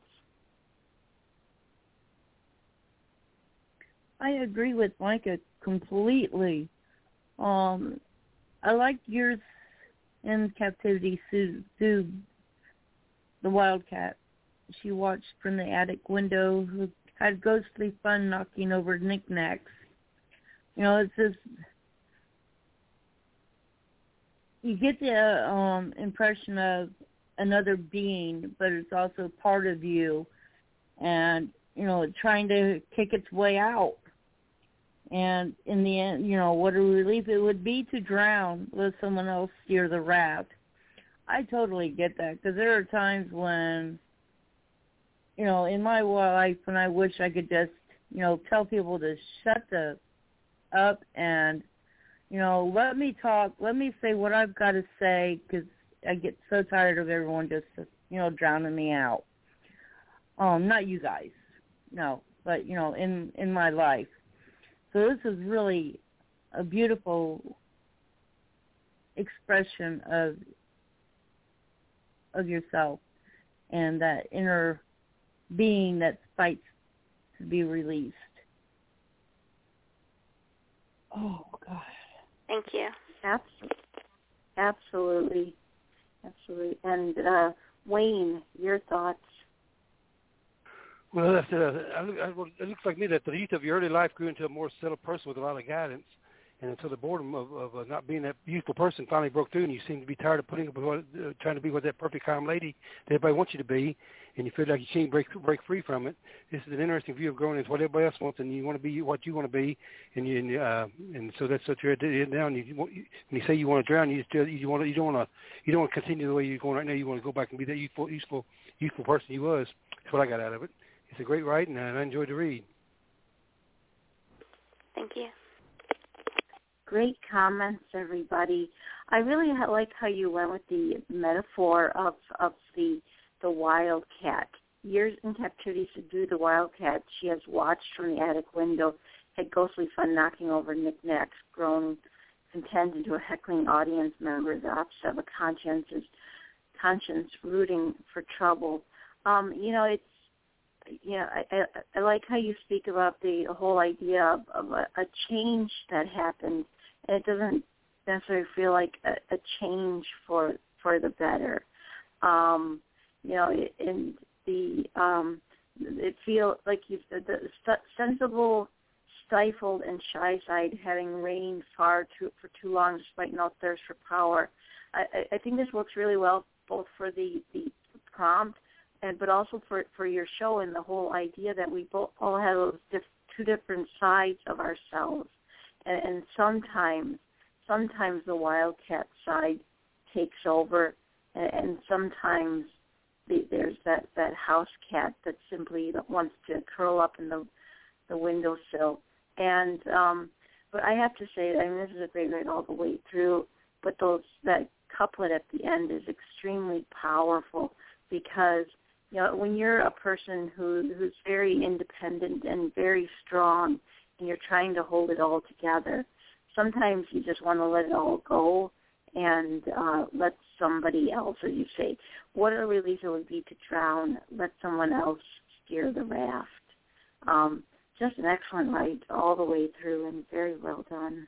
I agree with Micah completely. Um, I liked yours in captivity, Sue, Sue, the wildcat. She watched from the attic window, who had ghostly fun knocking over knickknacks. You know, it's just, you get the um, impression of another being, but it's also part of you, and, you know, trying to kick its way out. And in the end, you know, what a relief it would be to drown, let someone else steer the raft. I totally get that, because there are times when, you know, in my life, when I wish I could just, you know, tell people to shut the up and, you know, let me talk, let me say what I've got to say, because I get so tired of everyone just, you know, drowning me out. Um, not you guys, no, but, you know, in, in my life. So this is really a beautiful expression of of yourself and that inner being that fights to be released. Oh, God. Thank you. Absolutely. Absolutely. And uh, Wayne, your thoughts? Well, that's, uh, I look, I, well, it looks like me that the youth of your early life grew into a more settled person with a lot of guidance, and until the boredom of, of uh, not being that youthful person finally broke through, and you seem to be tired of putting up with what, uh, trying to be with that perfect calm lady that everybody wants you to be, and you feel like you can't break break free from it. This is an interesting view of growing into what everybody else wants, and you want to be what you want to be, and you and, uh, and so that's what you're down. You, you, when you say you want to drown, you still you want to, you don't want to you don't want to continue the way you're going right now. You want to go back and be that youthful youthful youthful person you was. That's what I got out of it. It's a great writing, and I enjoyed the read. Thank you. Great comments, everybody. I really like how you went with the metaphor of of the the wildcat. Years in captivity subdued the wildcat. She has watched from the attic window, had ghostly fun knocking over knickknacks, grown contend into a heckling audience member, the opposite of a conscience is conscience rooting for trouble. Um, you know, it's, you know, I, I, I like how you speak about the whole idea of, of a, a change that happened, and it doesn't necessarily feel like a, a change for for the better. Um, you know, it, and the um, it feels like you, the, the sensible, stifled, and shy side having reigned far too for too long, despite no thirst for power. I, I think this works really well both for the, the prompt and but also for, for your show and the whole idea that we both all have those diff, two different sides of ourselves, and, and sometimes sometimes the wildcat side takes over, and, and sometimes the, there's that, that house cat that simply wants to curl up in the the windowsill. And um, but I have to say, I mean, this is a great read all the way through. But those that couplet at the end is extremely powerful because, you know, when you're a person who who's very independent and very strong, and you're trying to hold it all together, sometimes you just want to let it all go and uh, let somebody else, as you say, what a relief it would be to drown. Let someone else steer the raft. Um, just an excellent write all the way through, and very well done.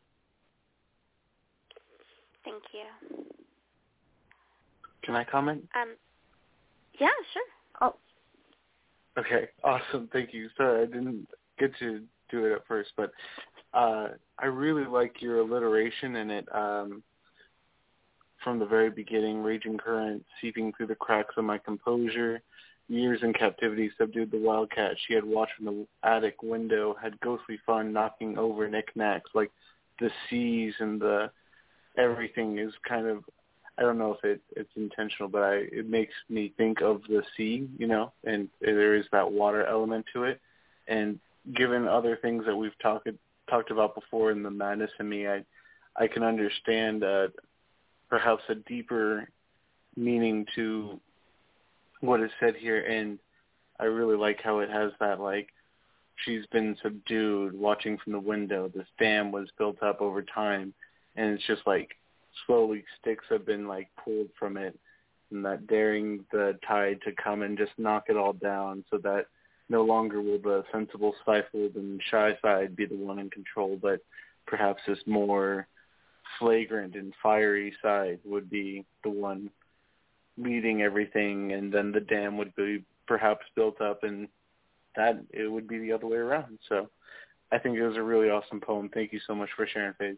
Thank you. Can I comment? Um, yeah, sure. Oh. Okay, awesome. Thank you. Sorry, I didn't get to do it at first, but uh, I really like your alliteration in it. Um, from the very beginning, raging current seeping through the cracks of my composure. Years in captivity subdued the wildcat she had watched from the attic window, had ghostly fun knocking over knickknacks, like the seas and the everything is kind of, I don't know if it, it's intentional, but I, it makes me think of the sea, you know, and there is that water element to it. And given other things that we've talked talked about before in the Madness in Me, I I can understand uh, perhaps a deeper meaning to what is said here, and I really like how it has that, like, she's been subdued, watching from the window. This dam was built up over time, and it's just like slowly sticks have been like pulled from it, and that daring the tide to come and just knock it all down, so that no longer will the sensible, stifled, and shy side be the one in control, but perhaps this more flagrant and fiery side would be the one leading everything, and then the dam would be perhaps built up, and that it would be the other way around. So I think it was a really awesome poem. Thank you so much for sharing, Faith.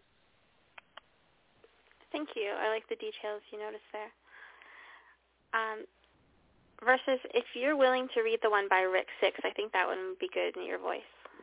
Thank you. I like the details you noticed there. Um, versus, if you're willing to read the one by Rick Six, I think that one would be good in your voice.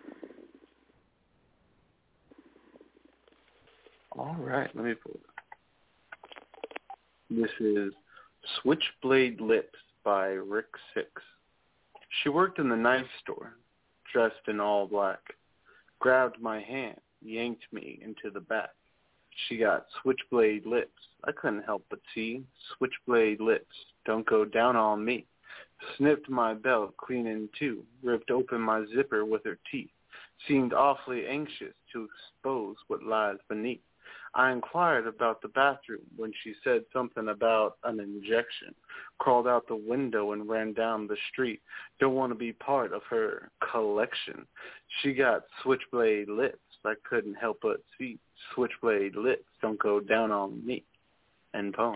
All right, let me pull it up. This is Switchblade Lips by Rick Six. She worked in the knife store, dressed in all black, grabbed my hand, yanked me into the back. She got switchblade lips. I couldn't help but see. Switchblade lips, don't go down on me. Snipped my belt clean in two, ripped open my zipper with her teeth. Seemed awfully anxious to expose what lies beneath. I inquired about the bathroom when she said something about an injection. Crawled out the window and ran down the street. Don't want to be part of her collection. She got switchblade lips. I couldn't help but see. Switchblade lips, don't go down on me. End poem.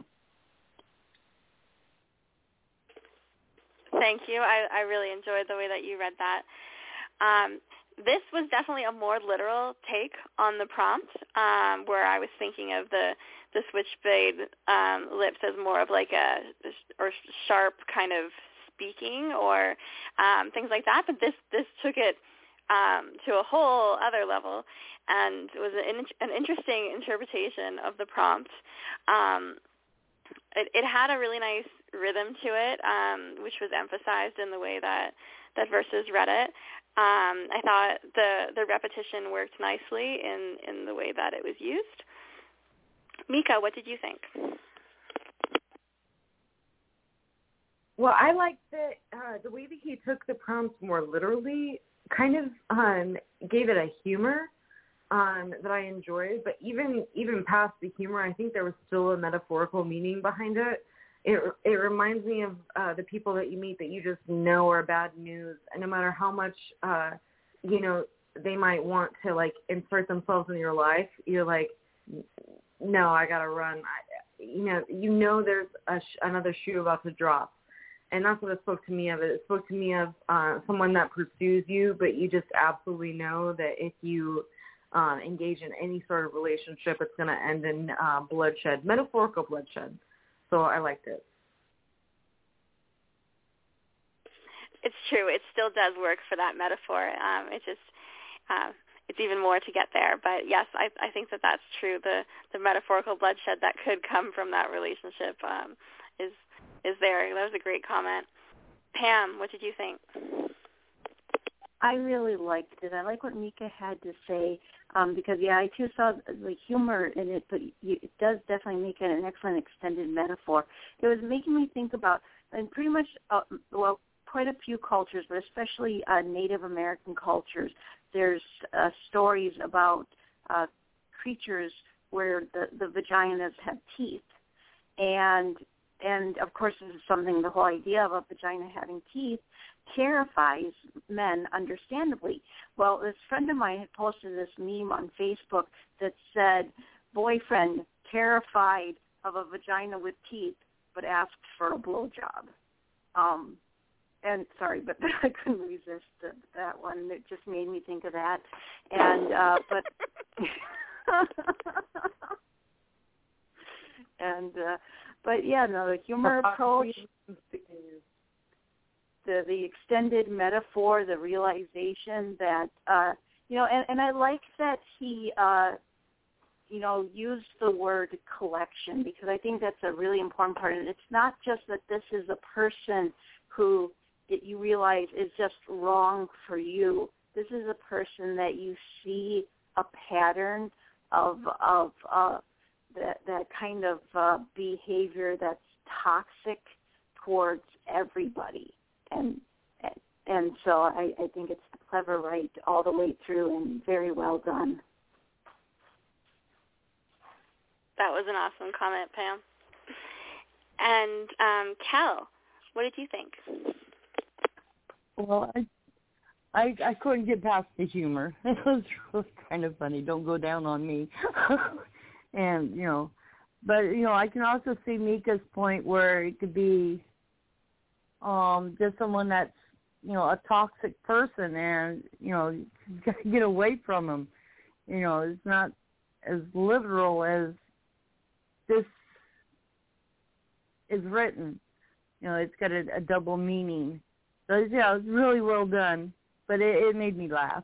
Thank you. I, I really enjoyed the way that you read that. Um, this was definitely a more literal take on the prompt, um, where I was thinking of the, the switchblade um, lips as more of like a or sharp kind of speaking or um, things like that. But this, this took it um, to a whole other level, and it was an, an interesting interpretation of the prompt. Um, it, it had a really nice rhythm to it, um, which was emphasized in the way that, that Verses read it. Um, I thought the, the repetition worked nicely in, in the way that it was used. Mika, what did you think? Well, I liked that uh, the way that he took the prompts more literally kind of um, gave it a humor um, that I enjoyed. But even even past the humor, I think there was still a metaphorical meaning behind it. It it reminds me of uh, the people that you meet that you just know are bad news, and no matter how much uh, you know they might want to like insert themselves in your life, you're like, no, I gotta run. I, you know, you know, there's a sh- another shoe about to drop, and that's what it spoke to me of. It, it spoke to me of uh, someone that pursues you, but you just absolutely know that if you uh, engage in any sort of relationship, it's going to end in uh, bloodshed, metaphorical bloodshed. So I liked it. It's true. It still does work for that metaphor. Um, it just, uh, it's even more to get there. But yes, I, I think that that's true. The the metaphorical bloodshed that could come from that relationship um, is is there. That was a great comment. Pam, what did you think? I really liked it. I like what Mika had to say um, because, yeah, I too saw the humor in it, but you, it does definitely make it an excellent extended metaphor. It was making me think about, and pretty much, uh, well, quite a few cultures, but especially uh, Native American cultures, there's uh, stories about uh, creatures where the, the vaginas have teeth. And, and, of course, this is something, the whole idea of a vagina having teeth terrifies men, understandably. Well, this friend of mine had posted this meme on Facebook that said, boyfriend terrified of a vagina with teeth, but asked for a blowjob. Um, and sorry, but I couldn't resist the, that one. It just made me think of that. And uh, but and uh, but yeah, no, the humor approach. The, the extended metaphor, the realization that, uh, you know, and, and I like that he, uh, you know, used the word collection because I think that's a really important part. And it's not just that this is a person who that you realize is just wrong for you. This is a person that you see a pattern of, of uh, that, that kind of uh, behavior that's toxic towards everybody. And and so I, I think it's a clever write all the way through and very well done. That was an awesome comment, Pam. And um, Kel, what did you think? Well, I, I I couldn't get past the humor. It was, it was kind of funny. Don't go down on me. And, you know, but, you know, I can also see Mika's point where it could be Um, just someone that's, you know, a toxic person and, you know, you got to get away from them. You know, it's not as literal as this is written. You know, it's got a, a double meaning. So, yeah, it was really well done, but it, it made me laugh.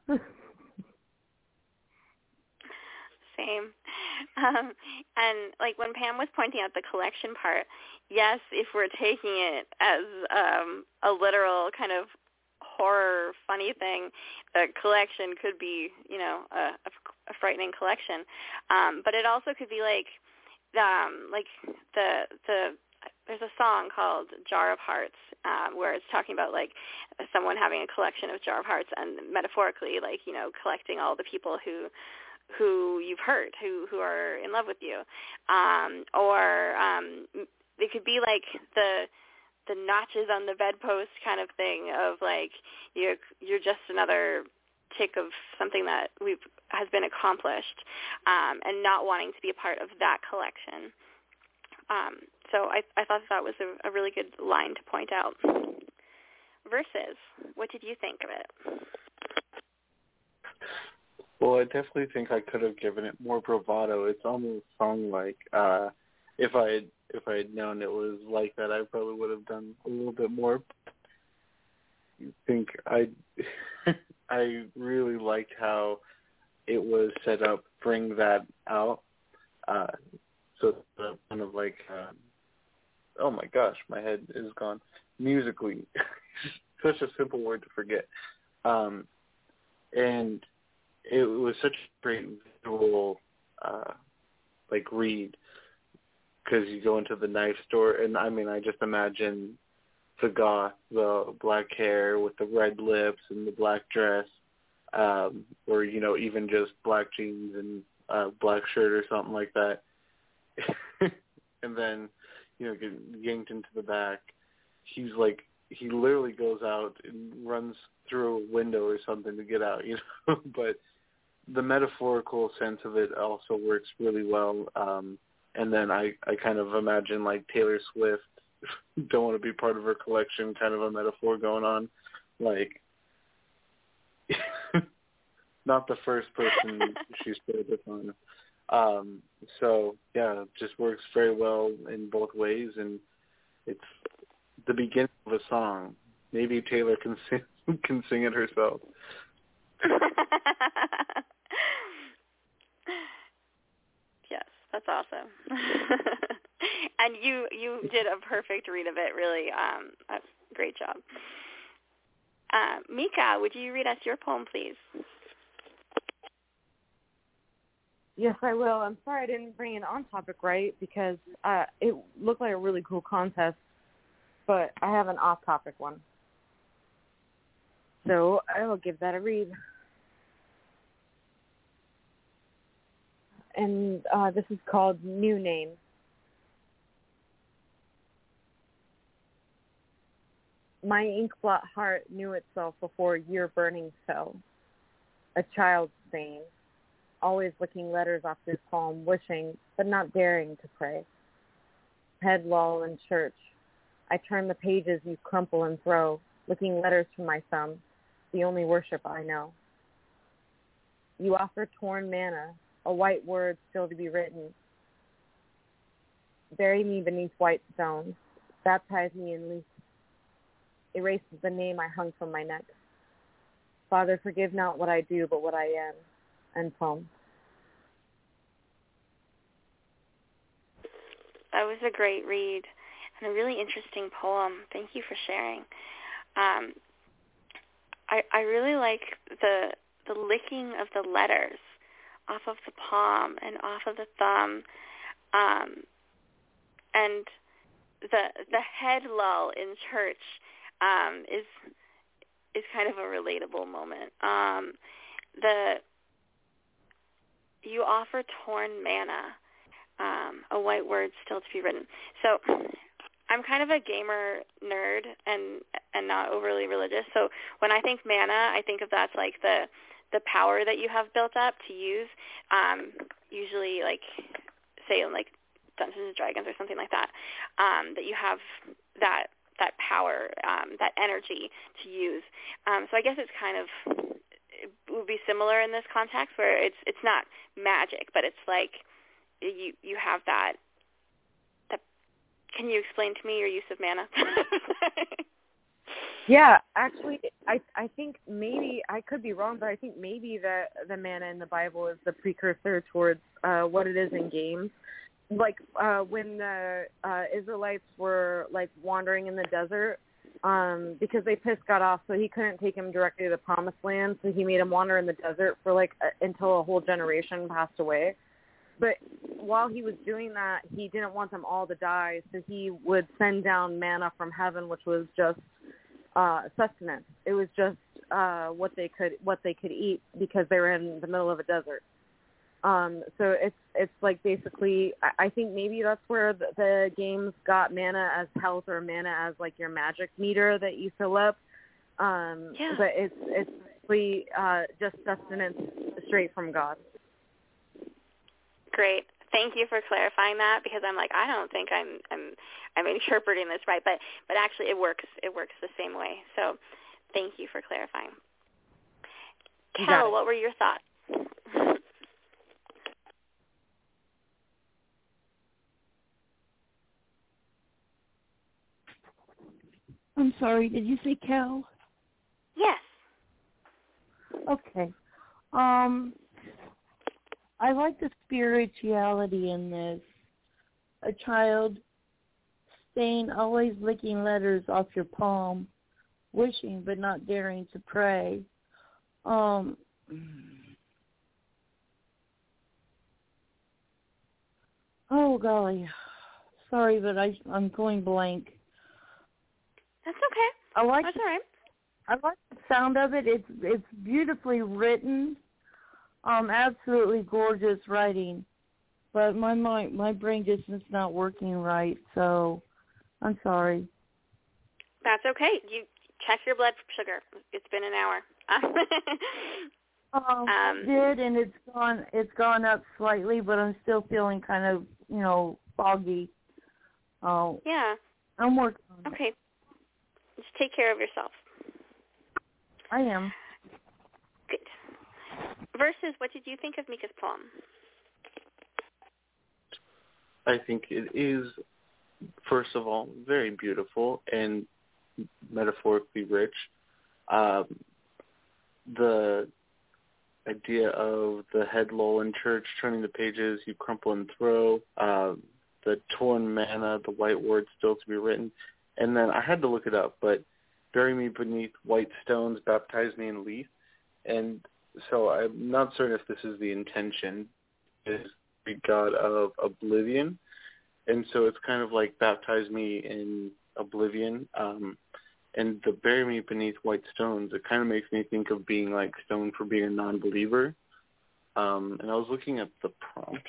Same. Um, and, like, when Pam was pointing out the collection part, yes, if we're taking it as um, a literal kind of horror, funny thing, the collection could be, you know, a, a frightening collection. Um, but it also could be like, um, like the the there's a song called Jar of Hearts um, where it's talking about, like, someone having a collection of Jar of Hearts and metaphorically, like, you know, collecting all the people who who you've hurt, who, who are in love with you. Um, or um, it could be like the the notches on the bedpost kind of thing of, like, you're, you're just another tick of something that we've has been accomplished um, and not wanting to be a part of that collection. Um, so I, I thought that was a, a really good line to point out. Versus, what did you think of it? Well, I definitely think I could have given it more bravado. It's almost song-like. Uh, if I had, if I had known it was like that, I probably would have done a little bit more. I think I, I really liked how it was set up, bring that out. Uh, so it's kind of like, uh, oh my gosh, my head is gone. Musically, such a simple word to forget. Um, and it was such a great visual, uh, like, read, because you go into the knife store, and, I mean, I just imagine the goth, the black hair with the red lips and the black dress, um, or, you know, even just black jeans and a black shirt or something like that. And then, you know, get yanked into the back. He's like, he literally goes out and runs through a window or something to get out, you know. But the metaphorical sense of it also works really well. Um, and then I, I kind of imagine like Taylor Swift, don't want to be part of her collection, kind of a metaphor going on. Like, not the first person she's played this on. Um, so, yeah, it just works very well in both ways, and it's the beginning of a song. Maybe Taylor can sing, can sing it herself. Yes, that's awesome. And you, you did a perfect read of it, really. Um, a great job. Uh, Mika, would you read us your poem, please? Yes, I will. I'm sorry I didn't bring it on topic right because uh, it looked like a really cool contest, but I have an off-topic one. So I will give that a read. And uh, this is called New Name. My ink-blot heart knew itself before your burning fell. A child's stain, always licking letters off your palm, wishing, but not daring to pray. Head loll in church. I turn the pages you crumple and throw, licking letters from my thumb, the only worship I know. You offer torn manna, a white word still to be written. Bury me beneath white stones, baptize me in leaf. Erases the name I hung from my neck. Father, forgive not what I do, but what I am. And poem. That was a great read and a really interesting poem. Thank you for sharing. Um, I I really like the the licking of the letters off of the palm and off of the thumb, um, and the the head lull in church. Um, is is kind of a relatable moment. Um, the you offer torn manna, um, a white word still to be written. So I'm kind of a gamer nerd and and not overly religious. So when I think manna, I think of that's like the the power that you have built up to use. Um, usually, like say in like Dungeons and Dragons or something like that, um, that you have that. that power, um, that energy to use. Um, so I guess it's kind of, it would be similar in this context where it's it's not magic, but it's like you you have that, that can you explain to me your use of mana? Yeah, actually, I I think maybe, I could be wrong, but I think maybe the, the mana in the Bible is the precursor towards uh, what it is in games. Like uh, when the uh, Israelites were like wandering in the desert um, because they pissed God off, so he couldn't take them directly to the promised land, so he made them wander in the desert for like a, until a whole generation passed away. But while he was doing that, he didn't want them all to die, so he would send down manna from heaven, which was just uh, sustenance. It was just uh, what they could what they could eat because they were in the middle of a desert. Um, so it's it's like basically, I, I think maybe that's where the, the games got mana as health or mana as like your magic meter that you fill up. Um, yeah. But it's it's basically uh, just sustenance straight from God. Great. Thank you for clarifying that because I'm like I don't think I'm I'm I'm interpreting this right, but but actually it works it works the same way. So thank you for clarifying. Kel, what were your thoughts? I'm sorry, did you say Kel? Yes. Okay. Um, I like the spirituality in this. A child staying, always licking letters off your palm, wishing but not daring to pray. Um, oh, golly. Sorry, but I, I'm going blank. That's okay. I like That's all right. I like the sound of it. It's it's beautifully written. Um, absolutely gorgeous writing. But my mind, my brain just is not working right, so I'm sorry. That's okay. You check your blood sugar. It's been an hour. um, um, I did, and it's gone. It's gone up slightly, but I'm still feeling kind of, you know, foggy. Oh, yeah. I'm working on it. Okay. Just take care of yourself. I am. Good. Versus, what did you think of Mika's poem? I think it is, first of all, very beautiful and metaphorically rich. Um, the idea of the head lull in church, turning the pages, you crumple and throw, uh, the torn manna, the white words still to be written. And then I had to look it up, but bury me beneath white stones, baptize me in leaf. And so I'm not certain if this is the intention, is the God of oblivion. And so it's kind of like baptize me in oblivion. Um, and the bury me beneath white stones, it kind of makes me think of being like stoned for being a non-believer. Um, and I was looking at the prompt.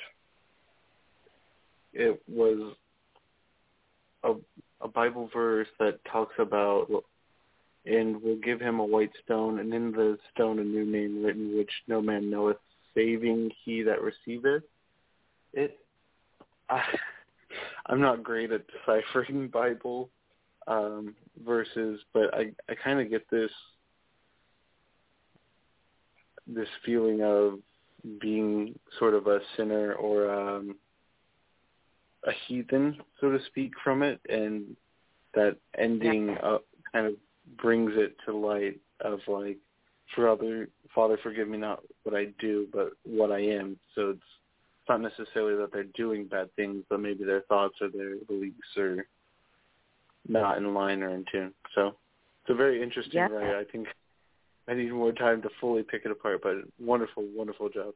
It was a, a Bible verse that talks about, and will give him a white stone, and in the stone a new name written, which no man knoweth, saving he that receiveth it. I, I'm not great at deciphering Bible um, verses, but I, I kind of get this this feeling of being sort of a sinner or um, a heathen, so to speak, from it, and that ending yeah. uh, kind of brings it to light of like, for other, Father, forgive me not what I do, but what I am. So it's not necessarily that they're doing bad things, but maybe their thoughts or their beliefs are not in line or in tune. So it's a very interesting yeah. write. I think I need more time to fully pick it apart, but wonderful, wonderful job.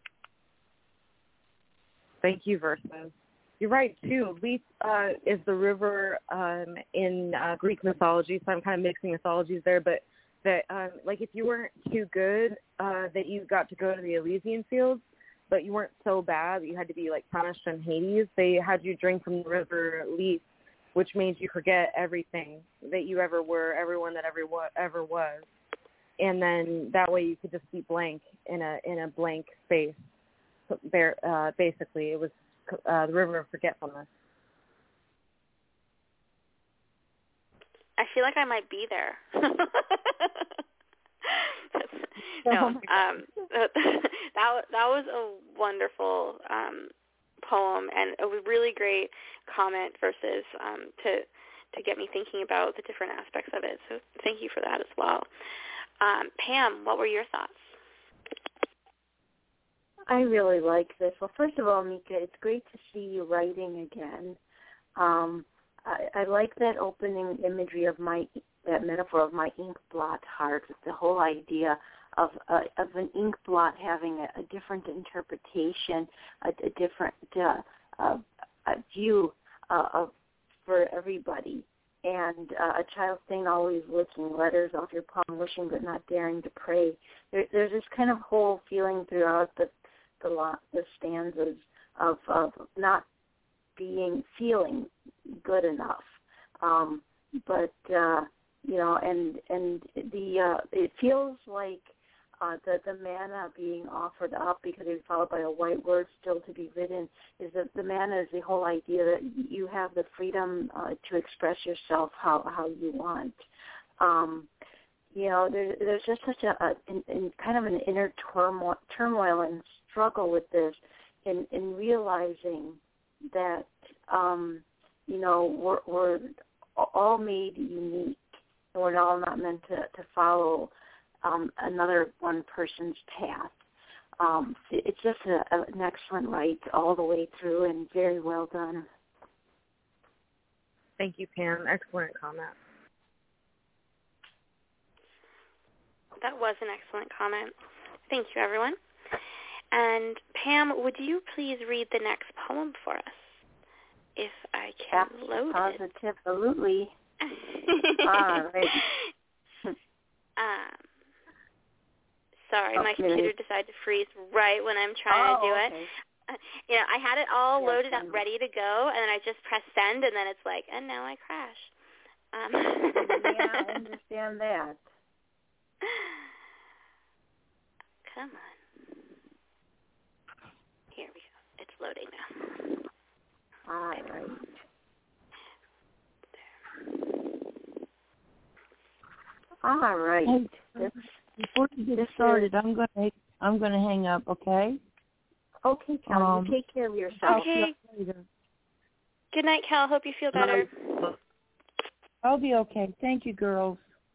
Thank you, Versus. You're right, too. Lethe uh, is the river um, in uh, Greek mythology, so I'm kind of mixing mythologies there, but that, um, like, if you weren't too good, uh, that you got to go to the Elysian fields, but you weren't so bad that you had to be, like, punished in Hades, they had you drink from the river Lethe, which made you forget everything that you ever were, everyone that ever, ever was. And then that way you could just be blank in a in a blank space. There, uh, basically, it was uh, the river of forgetfulness. I feel like I might be there. no, um, that that was a wonderful um, poem and a really great comment versus um, to to get me thinking about the different aspects of it. So thank you for that as well. Um, Pam, what were your thoughts? I really like this. Well, first of all, Mika, it's great to see you writing again. Um, I, I like that opening imagery of my, that metaphor of my ink blot heart, the whole idea of uh, of an ink blot having a, a different interpretation, a, a different uh, uh, a view uh, of for everybody. And uh, a child saying always licking letters off your palm, wishing but not daring to pray. There, there's this kind of whole feeling throughout the the, the stanzas of, of not being, feeling good enough. Um, but, uh, you know, and and the uh, it feels like uh, the, the manna being offered up because it's followed by a white word still to be written is that the manna is the whole idea that you have the freedom uh, to express yourself how, how you want. Um, you know, there, there's just such a, a in, in kind of an inner turmoil, turmoil and struggle with this in, in realizing that, um, you know, we're, we're all made unique and we're all not meant to, to follow um, another one person's path. Um, it's just a, a, an excellent write all the way through and very well done. Thank you, Pam. Excellent comment. That was an excellent comment. Thank you, everyone. And Pam, would you please read the next poem for us, if I can load Positive, it? Absolutely. All right. Um, sorry, oh, my computer decided to freeze right when I'm trying oh, to do okay. it. You know, I had it all yes, loaded up, ready to go, and then I just pressed send, and then it's like, and now I crash. Um. yeah, I understand that. Come on. Here we go. It's loading now. All right. All right. Hey, before you get started, I'm gonna I'm gonna hang up. Okay. Okay, Kelly. Um, you take care of yourself. Okay. Good night, Cal. Hope you feel better. I'll be okay. Thank you, girls.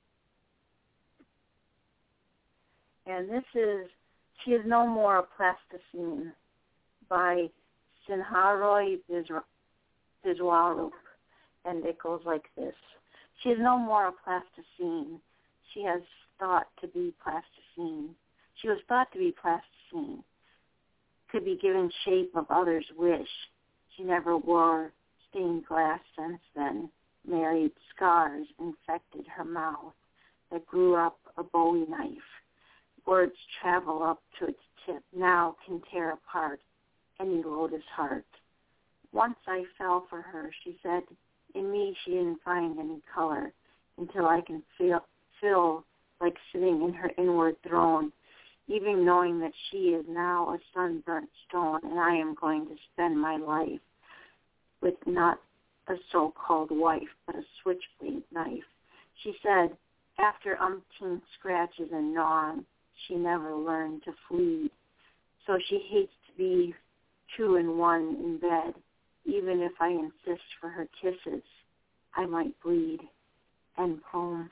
And this is She Is No More a Plasticine by Sinharoi Biswarup. And it goes like this. She is no more a plasticine. She has thought to be plasticine. She was thought to be plasticine. Could be given shape of others' wish. She never wore stained glass since then. Married scars infected her mouth that grew up a Bowie knife. Words travel up to its tip, now can tear apart any lotus heart. Once I fell for her, she said. In me she didn't find any color until I can feel, feel like sitting in her inward throne, even knowing that she is now a sunburnt stone and I am going to spend my life with not a so-called wife, but a switchblade knife. She said, after umpteen scratches and gnawing, she never learned to flee. So she hates to be two and one in bed. Even if I insist for her kisses, I might bleed. End poem.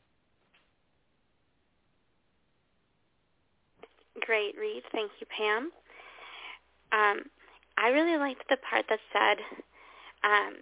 Great read. Thank you, Pam. Um, I really liked the part that said, um,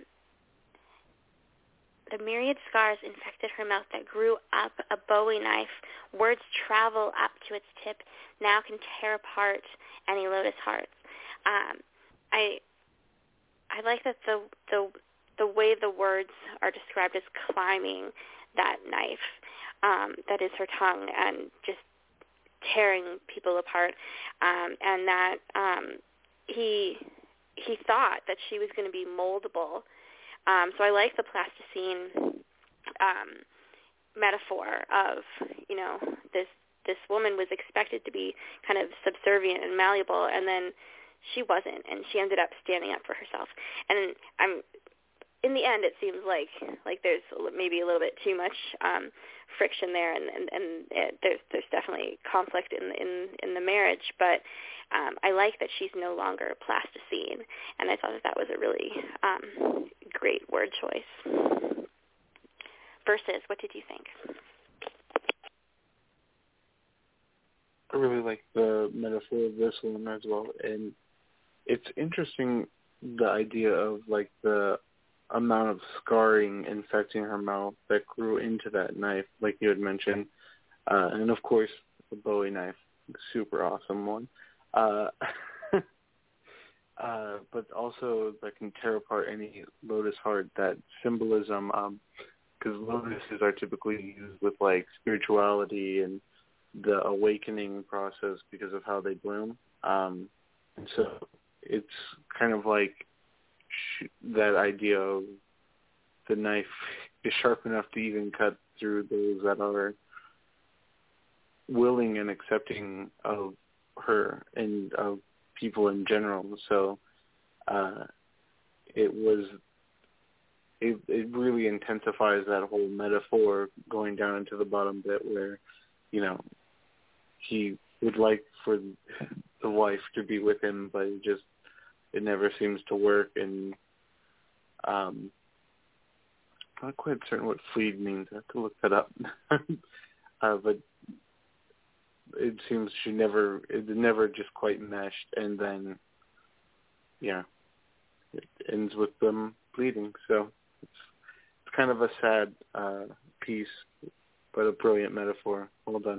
the myriad scars infected her mouth that grew up a Bowie knife. Words travel up to its tip, now can tear apart any lotus hearts. Um, I I like that the the the way the words are described as climbing that knife, um, that is her tongue, and just tearing people apart, um, and that um, he he thought that she was going to be moldable. Um, so I like the plasticine um, metaphor of, you know, this this woman was expected to be kind of subservient and malleable, and then she wasn't, and she ended up standing up for herself. And I'm, in the end, it seems like like there's maybe a little bit too much um, friction there, and and, and it, there's there's definitely conflict in in in the marriage. But um, I like that she's no longer plasticine, and I thought that that was a really um, great word choice. Versus, what did you think? I really like the metaphor of this one as well, and it's interesting the idea of like the amount of scarring infecting her mouth that grew into that knife, like you had mentioned, uh, and of course the Bowie knife, super awesome one, uh, uh, but also that can tear apart any lotus heart. That symbolism, because um, lotuses are typically used with like spirituality and the awakening process because of how they bloom, um, and so it's kind of like sh- that idea of the knife is sharp enough to even cut through those that are willing and accepting of her and of people in general. So uh, it was, it, it really intensifies that whole metaphor going down into the bottom bit where, you know, he would like for the wife to be with him, but it just, it never seems to work. And um, I'm not quite certain what fleed means. I have to look that up. uh, but it seems she never, it never just quite meshed. And then, yeah, it ends with them bleeding. So it's, it's kind of a sad uh, piece, but a brilliant metaphor. Well done.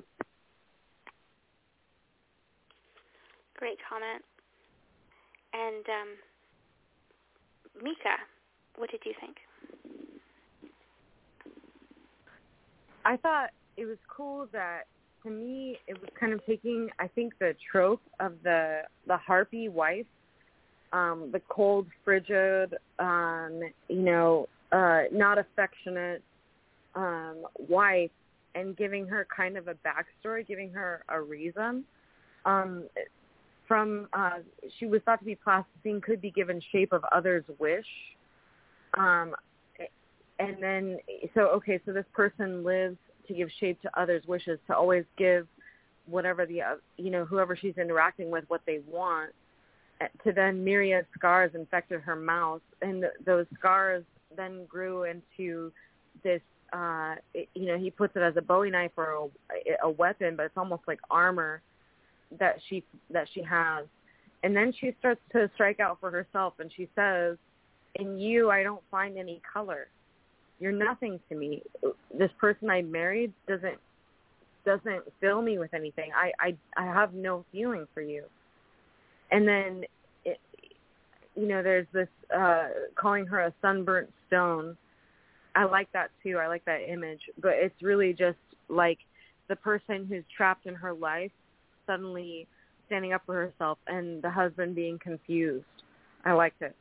Great comment. And um, Mika, what did you think? I thought it was cool that, to me, it was kind of taking, I think, the trope of the the harpy wife, um, the cold, frigid, um, you know, uh, not affectionate um, wife, and giving her kind of a backstory, giving her a reason. Um, from uh, she was thought to be plasticine, could be given shape of others' wish. Um, and then, so, okay, so this person lives to give shape to others' wishes, to always give whatever the, uh, you know, whoever she's interacting with what they want, to then myriad scars infected her mouth. And th- those scars then grew into this, uh, it, you know, he puts it as a Bowie knife or a, a weapon, but it's almost like armor that she that she has. And then she starts to strike out for herself, and she says, in you, I don't find any color. You're nothing to me. This person I married doesn't doesn't fill me with anything. I, I, I have no feeling for you. And then, it, you know, there's this uh, calling her a sunburnt stone. I like that too. I like that image. But it's really just like the person who's trapped in her life suddenly standing up for herself, and the husband being confused. I liked it.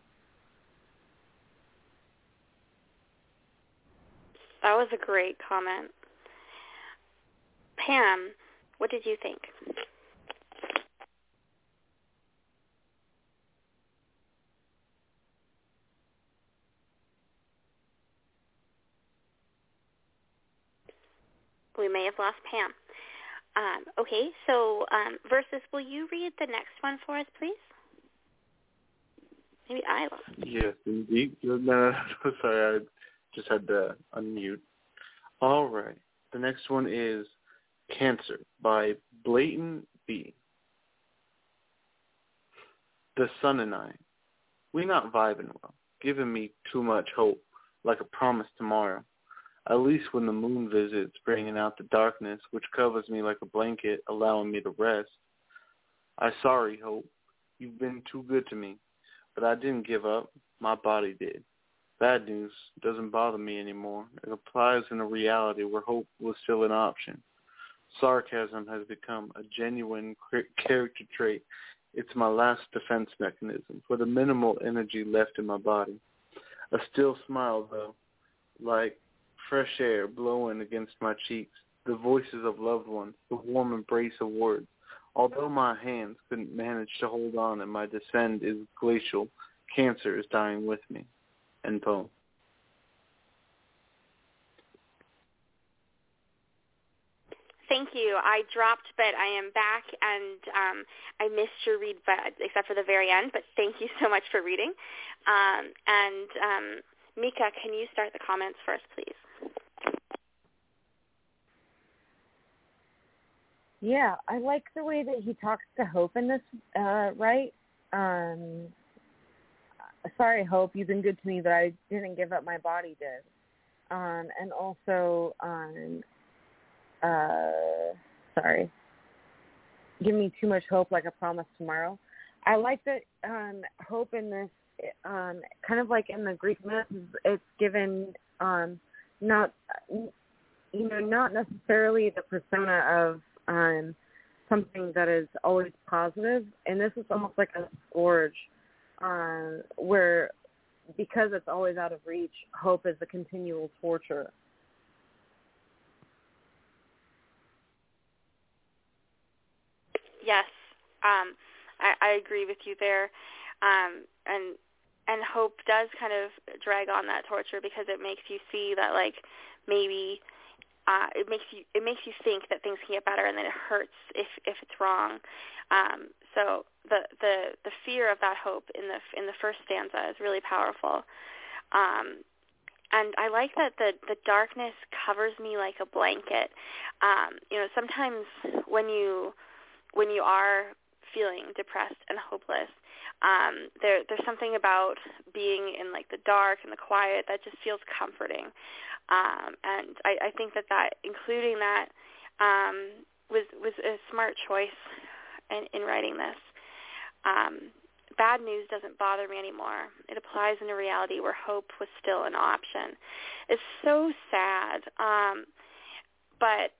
That was a great comment. Pam, what did you think? We may have lost Pam. Um, okay, so um, Versus, will you read the next one for us, please? Maybe I lost. Yes, indeed. No, sorry, I just had to unmute. All right. The next one is Cancer by Blatant B. The sun and I, we not vibing well, giving me too much hope, like a promise tomorrow. At least when the moon visits, bringing out the darkness, which covers me like a blanket, allowing me to rest. I sorry, Hope. You've been too good to me. But I didn't give up. My body did. Bad news doesn't bother me anymore. It applies in a reality where hope was still an option. Sarcasm has become a genuine character trait. It's my last defense mechanism for the minimal energy left in my body. A still smile, though, like fresh air blowing against my cheeks, the voices of loved ones, the warm embrace of words. Although my hands couldn't manage to hold on and my descent is glacial, cancer is dying with me. End poem. Thank you. I dropped, but I am back, and um, I missed your read, but, except for the very end, but thank you so much for reading. Um, and um, Mika, can you start the comments first, please? Yeah, I like the way that he talks to Hope in this, uh, right? Um, sorry, Hope, you've been good to me, but I didn't give up, my body did. Um, and also, um, uh, sorry, give me too much hope, like a promise tomorrow. I like that um, Hope in this, um, kind of like in the Greek myth, it's given um, not, you know, not necessarily the persona of Um, something that is always positive, and this is almost like a scourge, uh, where because it's always out of reach, hope is a continual torture. Yes, um, I, I agree with you there, um, and and hope does kind of drag on that torture because it makes you see that, like, maybe. Uh, it makes you it makes you think that things can get better, and then it hurts if if it's wrong. Um, so the, the the fear of that hope in the in the first stanza is really powerful. Um, and I like that the the darkness covers me like a blanket. Um, you know, sometimes when you when you are feeling depressed and hopeless, um, there there's something about being in like the dark and the quiet that just feels comforting. Um, and I, I think that, that including that um, was was a smart choice in, in writing this. Um, bad news doesn't bother me anymore. It applies in a reality where hope was still an option. It's so sad, um, but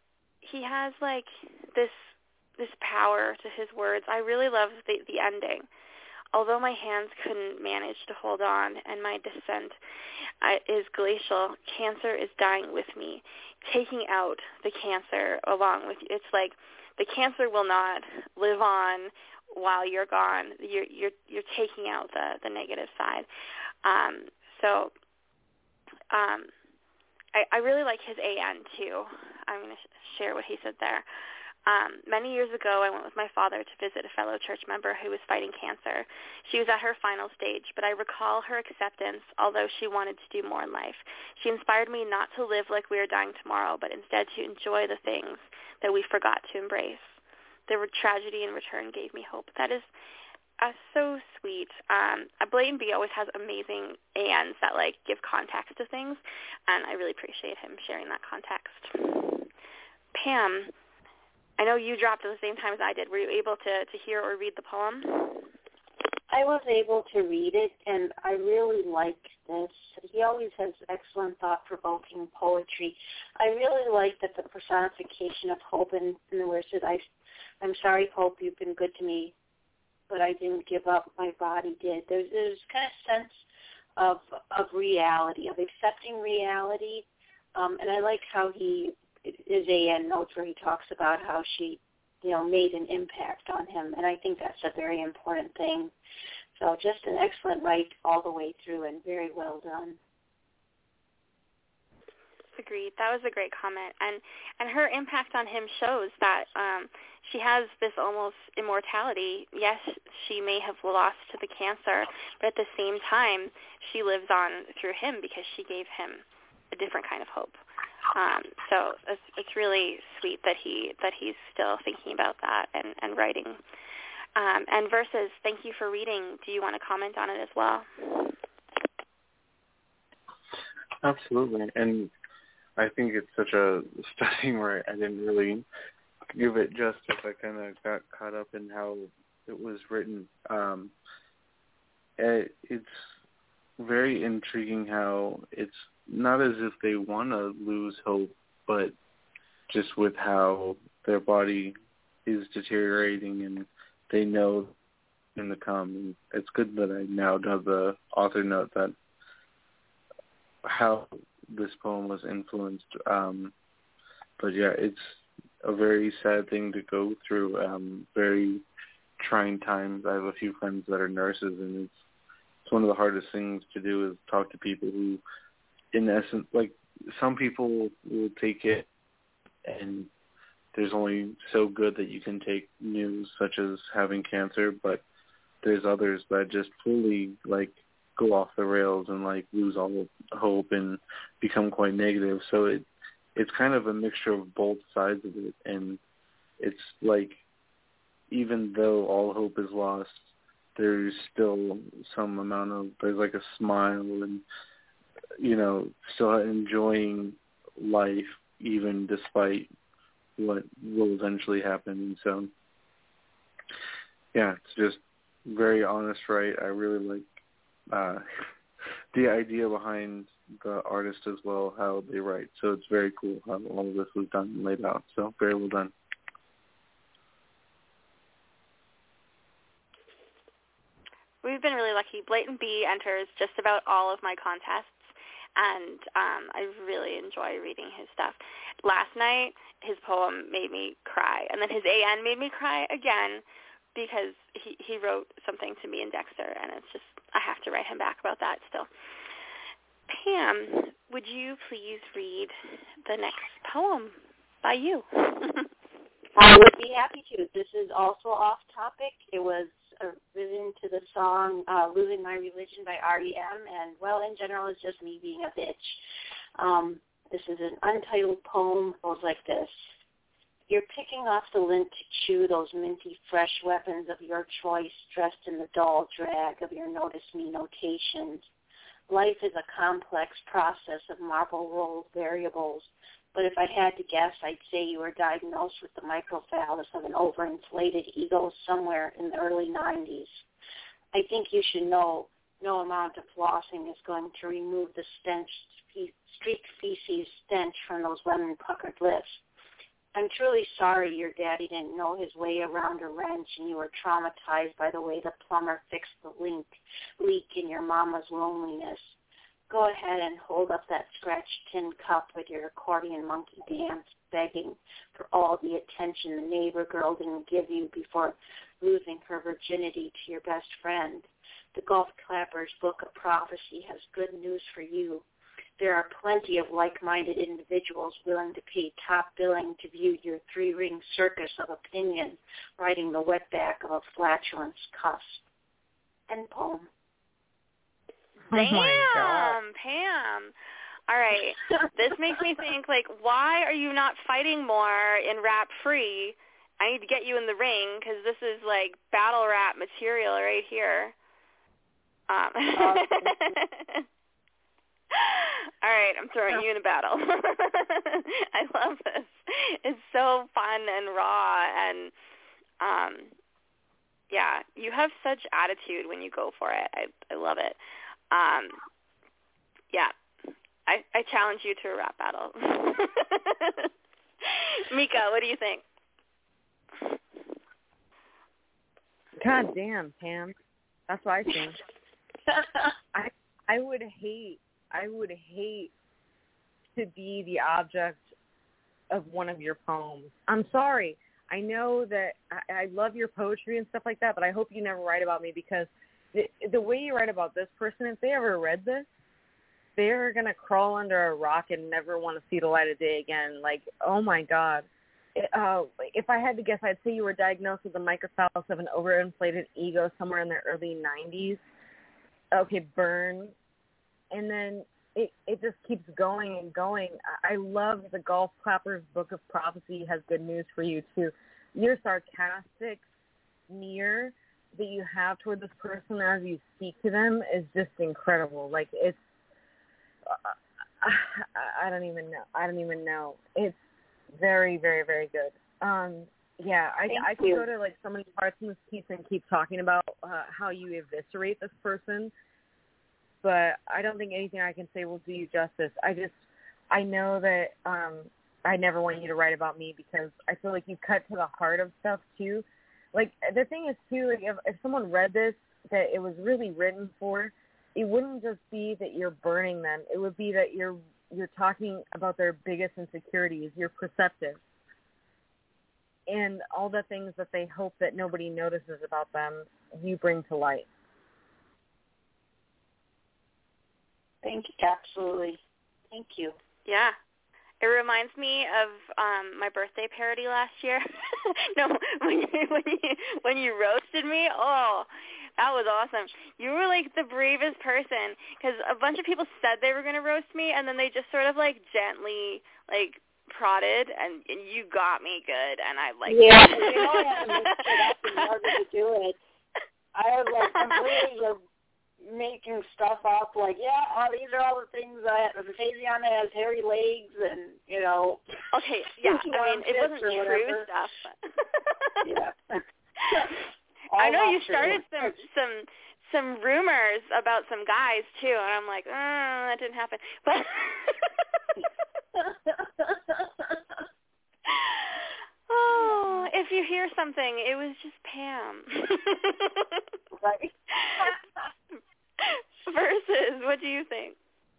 he has like this this power to his words. I really love the, the ending. Although my hands couldn't manage to hold on and my descent uh, is glacial, cancer is dying with me, taking out the cancer along with you. It's like the cancer will not live on while you're gone. You're you're you're taking out the, the negative side. Um, so um, I, I really like his A N too. I'm going to sh- share what he said there. Um, many years ago, I went with my father to visit a fellow church member who was fighting cancer. She was at her final stage, but I recall her acceptance, although she wanted to do more in life. She inspired me not to live like we were dying tomorrow, but instead to enjoy the things that we forgot to embrace. The tragedy in return gave me hope. That is uh, so sweet. Um, Blatant B always has amazing A Ns that like give context to things, and I really appreciate him sharing that context. Pam, I know you dropped at the same time as I did. Were you able to, to hear or read the poem? I was able to read it, and I really like this. He always has excellent, thought-provoking poetry. I really like that the personification of hope in, in the words that I, I'm sorry, Hope, you've been good to me, but I didn't give up. My body did. There's, there's kind of sense of of reality, of accepting reality, um, and I like how he his A N notes where he talks about how she, you know, made an impact on him, and I think that's a very important thing. So just an excellent write all the way through and very well done. Agreed. That was a great comment, and and her impact on him shows that um, she has this almost immortality. Yes, she may have lost to the cancer, but at the same time, she lives on through him because she gave him a different kind of hope. Um, so it's, it's really sweet that he that he's still thinking about that and, and writing. Um, and Verses, thank you for reading. Do you want to comment on it as well? Absolutely. And I think it's such a stunning write. I didn't really give it justice. I kind of got caught up in how it was written. Um, it, it's very intriguing how it's not as if they want to lose hope, but just with how their body is deteriorating and they know in the come. And it's good that I now have the author note that how this poem was influenced. Um, but yeah, it's a very sad thing to go through, um, very trying times. I have a few friends that are nurses, and it's, it's one of the hardest things to do is talk to people who, in essence, like some people will take it and there's only so good that you can take news such as having cancer, but there's others that just fully like go off the rails and like lose all hope and become quite negative. So it it's kind of a mixture of both sides of it, and it's like even though all hope is lost, there's still some amount of there's like a smile and, you know, still enjoying life even despite what will eventually happen. And so, yeah, it's just very honest, right? I really like uh, the idea behind the artist as well, how they write. So it's very cool how all of this was done and laid out. So very well done. We've been really lucky. Blatant B enters just about all of my contests, and um, I really enjoy reading his stuff. Last night, his poem made me cry, and then his A N made me cry again because he, he wrote something to me in Dexter, and it's just, I have to write him back about that still. Pam, would you please read the next poem by you? I would be happy to. This is also off topic. It was uh, written to the song uh, Losing My Religion by R E M, and, well, in general, it's just me being a bitch. Um, this is an untitled poem. It goes like this. You're picking off the lint to chew those minty fresh weapons of your choice dressed in the dull drag of your notice me notations. Life is a complex process of marble rolled variables, but if I had to guess, I'd say you were diagnosed with the microphallus of an overinflated ego somewhere in the early nineties. I think you should know no amount of flossing is going to remove the stench, streaked feces stench from those lemon-puckered lips. I'm truly sorry your daddy didn't know his way around a wrench and you were traumatized by the way the plumber fixed the leak, leak in your mama's loneliness. Go ahead and hold up that scratched tin cup with your accordion monkey dance, begging for all the attention the neighbor girl didn't give you before losing her virginity to your best friend. The Golf Clappers Book of Prophecy has good news for you. There are plenty of like-minded individuals willing to pay top billing to view your three-ring circus of opinion, riding the wetback of a flatulence cusp. End poem. Damn, oh Pam. All right. This makes me think, like, why are you not fighting more in Rap Free? I need to get you in the ring because this is, like, battle rap material right here. Um. All right, I'm throwing you in a battle. I love this. It's so fun and raw, and um, yeah, you have such attitude when you go for it. I I love it. Um, yeah, I I challenge you to a rap battle. Mika, what do you think? God damn, Pam. That's what I think. I I would hate. I would hate to be the object of one of your poems. I'm sorry. I know that I, I love your poetry and stuff like that, but I hope you never write about me because the, the way you write about this person, if they ever read this, they're going to crawl under a rock and never want to see the light of day again. Like, oh, my God. Uh, if I had to guess, I'd say you were diagnosed with a microphallus of an overinflated ego somewhere in the early nineties. Okay, burn. And then it, it just keeps going and going. I love the Golf Clappers Book of Prophecy has good news for you, too. Your sarcastic sneer that you have toward this person as you speak to them is just incredible. Like, it's, uh, I, I don't even know. I don't even know. It's very, very, very good. Um, yeah, I, I could go to, like, so many parts in this piece and keep talking about uh, how you eviscerate this person, but I don't think anything I can say will do you justice. I just, I know that um, I never want you to write about me because I feel like you cut to the heart of stuff, too. Like, the thing is, too, like, if, if someone read this that it was really written for, it wouldn't just be that you're burning them. It would be that you're you're talking about their biggest insecurities. You're perceptive. And all the things that they hope that nobody notices about them, you bring to light. Thank you. Absolutely. Thank you. Yeah. It reminds me of um, my birthday parody last year. no, when you, when you when you roasted me, oh, that was awesome. You were like the bravest person because a bunch of people said they were going to roast me, and then they just sort of like gently like prodded, and, and you got me good, and I like. Yeah, you know I had to mix it up in order to do it. I was like completely making stuff up, like, yeah, oh, these are all the things that Faziana has hairy legs, and you know. Okay, yeah, I mean, it wasn't true whatever. stuff. Yeah. I know you true. started some some some rumors about some guys too, and I'm like, oh, that didn't happen. But oh, if you hear something, it was just Pam. Right. Versus, what do you think?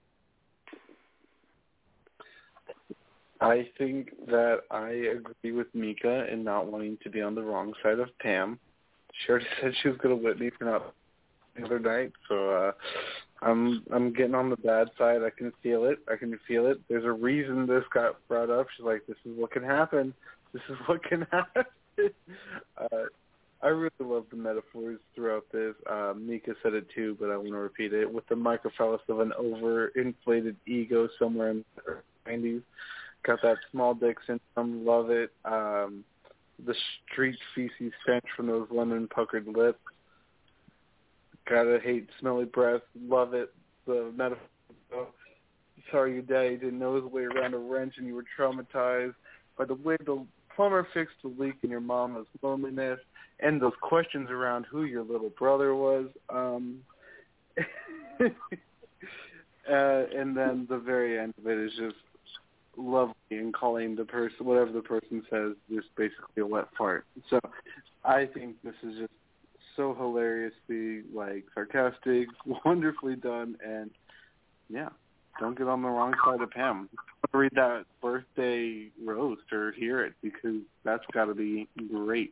I think that I agree with Mika in not wanting to be on the wrong side of Pam. She already said she was going to whip me for not the other night, so uh, I'm I'm getting on the bad side. I can feel it. I can feel it. There's a reason this got brought up. She's like, this is what can happen. This is what can happen. uh, I really love the metaphors throughout this. Uh, Mika said it too, but I want to repeat it. With the microphallus of an overinflated ego somewhere in the nineties. Got that small dick syndrome. Love it. Um, the street feces stench from those lemon puckered lips. Gotta hate smelly breath. Love it. The metaphor. Sorry your daddy didn't know his way around a wrench and you were traumatized by the way the plumber fixed the leak in your mama's loneliness and those questions around who your little brother was. Um, uh, and then the very end of it is just lovely and calling the person, whatever the person says, just basically a wet fart. So I think this is just so hilariously, like, sarcastic, wonderfully done, and, yeah, don't get on the wrong side of Pam. Read that birthday roast or hear it, because that's got to be great.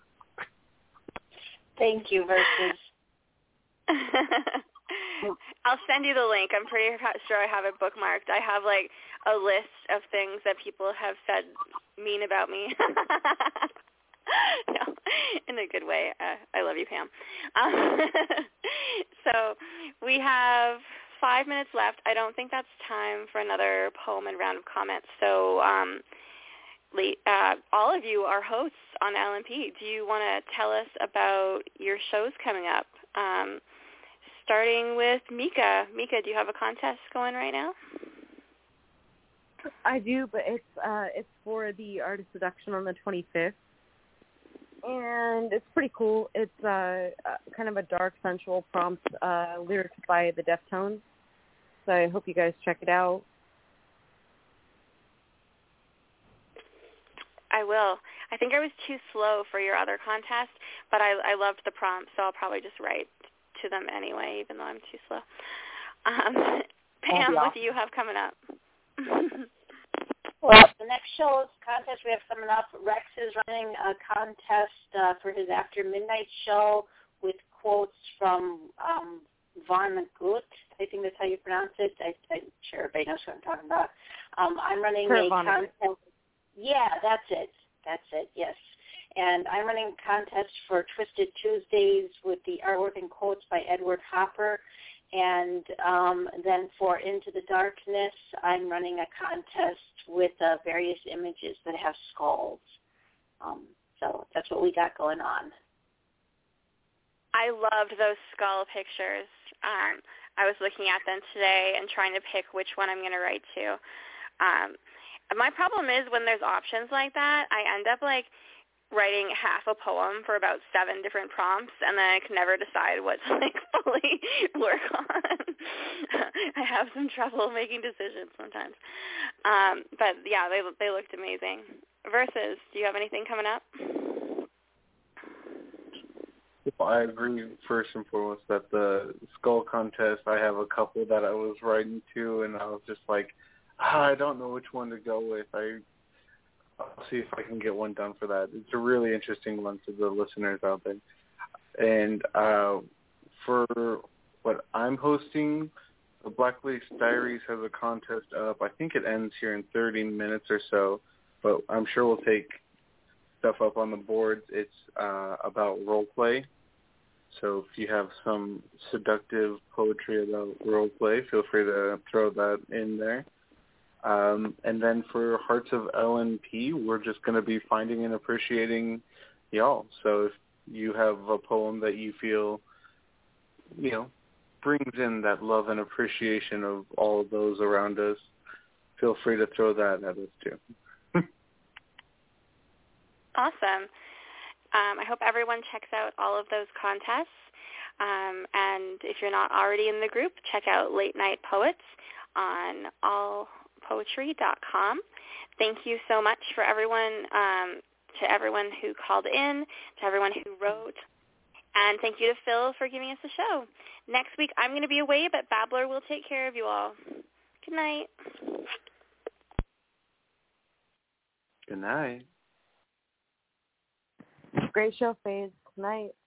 Thank you, Versus. I'll send you the link. I'm pretty sure I have it bookmarked. I have, like, a list of things that people have said mean about me. No, in a good way. Uh, I love you, Pam. Um, so we have five minutes left. I don't think that's time for another poem and round of comments. So um, uh, all of you are hosts on L M P. Do you want to tell us about your shows coming up? Um, starting with Mika. Mika, do you have a contest going right now? I do, but it's uh, it's for the Art of Seduction on the twenty-fifth. And it's pretty cool. It's uh, uh, kind of a dark, sensual prompt, uh, lyrics by the Deftones. So I hope you guys check it out. I will. I think I was too slow for your other contest, but I, I loved the prompt, so I'll probably just write to them anyway, even though I'm too slow. Um, Pam, what do you have coming up? Well, the next show's contest we have coming up, Rex is running a contest uh, for his After Midnight show with quotes from um, Vonnegut. I think that's how you pronounce it. I, I'm sure everybody knows what I'm talking about. Um, I'm running Kurt a Vonnegut. contest. Yeah, that's it. That's it, yes. And I'm running a contest for Twisted Tuesdays with the artwork and quotes by Edward Hopper. And um, then for Into the Darkness, I'm running a contest with uh, various images that have skulls. Um, so that's what we got going on. I loved those skull pictures. Um, I was looking at them today and trying to pick which one I'm going to write to. Um, my problem is when there's options like that, I end up like writing half a poem for about seven different prompts, and then I can never decide what to like fully work on. I have some trouble making decisions sometimes. Um, but yeah, they they looked amazing. Versus, do you have anything coming up? Well, I agree first and foremost that the skull contest, I have a couple that I was writing to, and I was just like, ah, I don't know which one to go with. I I'll see if I can get one done for that. It's a really interesting one to the listeners out there. And uh, for what I'm hosting, the Black Lace Diaries has a contest up. I think it ends here in thirty minutes or so, but I'm sure we'll take stuff up on the boards. It's uh, about role play. So if you have some seductive poetry about role play, feel free to throw that in there. Um, and then for Hearts of L N P, we're just going to be finding and appreciating y'all. So if you have a poem that you feel, you know, brings in that love and appreciation of all of those around us, feel free to throw that at us too. Awesome. Um, I hope everyone checks out all of those contests. Um, and if you're not already in the group, check out Late Night Poets on all poetry dot com. Thank you so much for everyone, um, to everyone who called in, to everyone who wrote, and thank you to Phil for giving us the show. Next week I'm going to be away, but Babbler will take care of you all. Good night. Good night. Great show, Faze. Good night.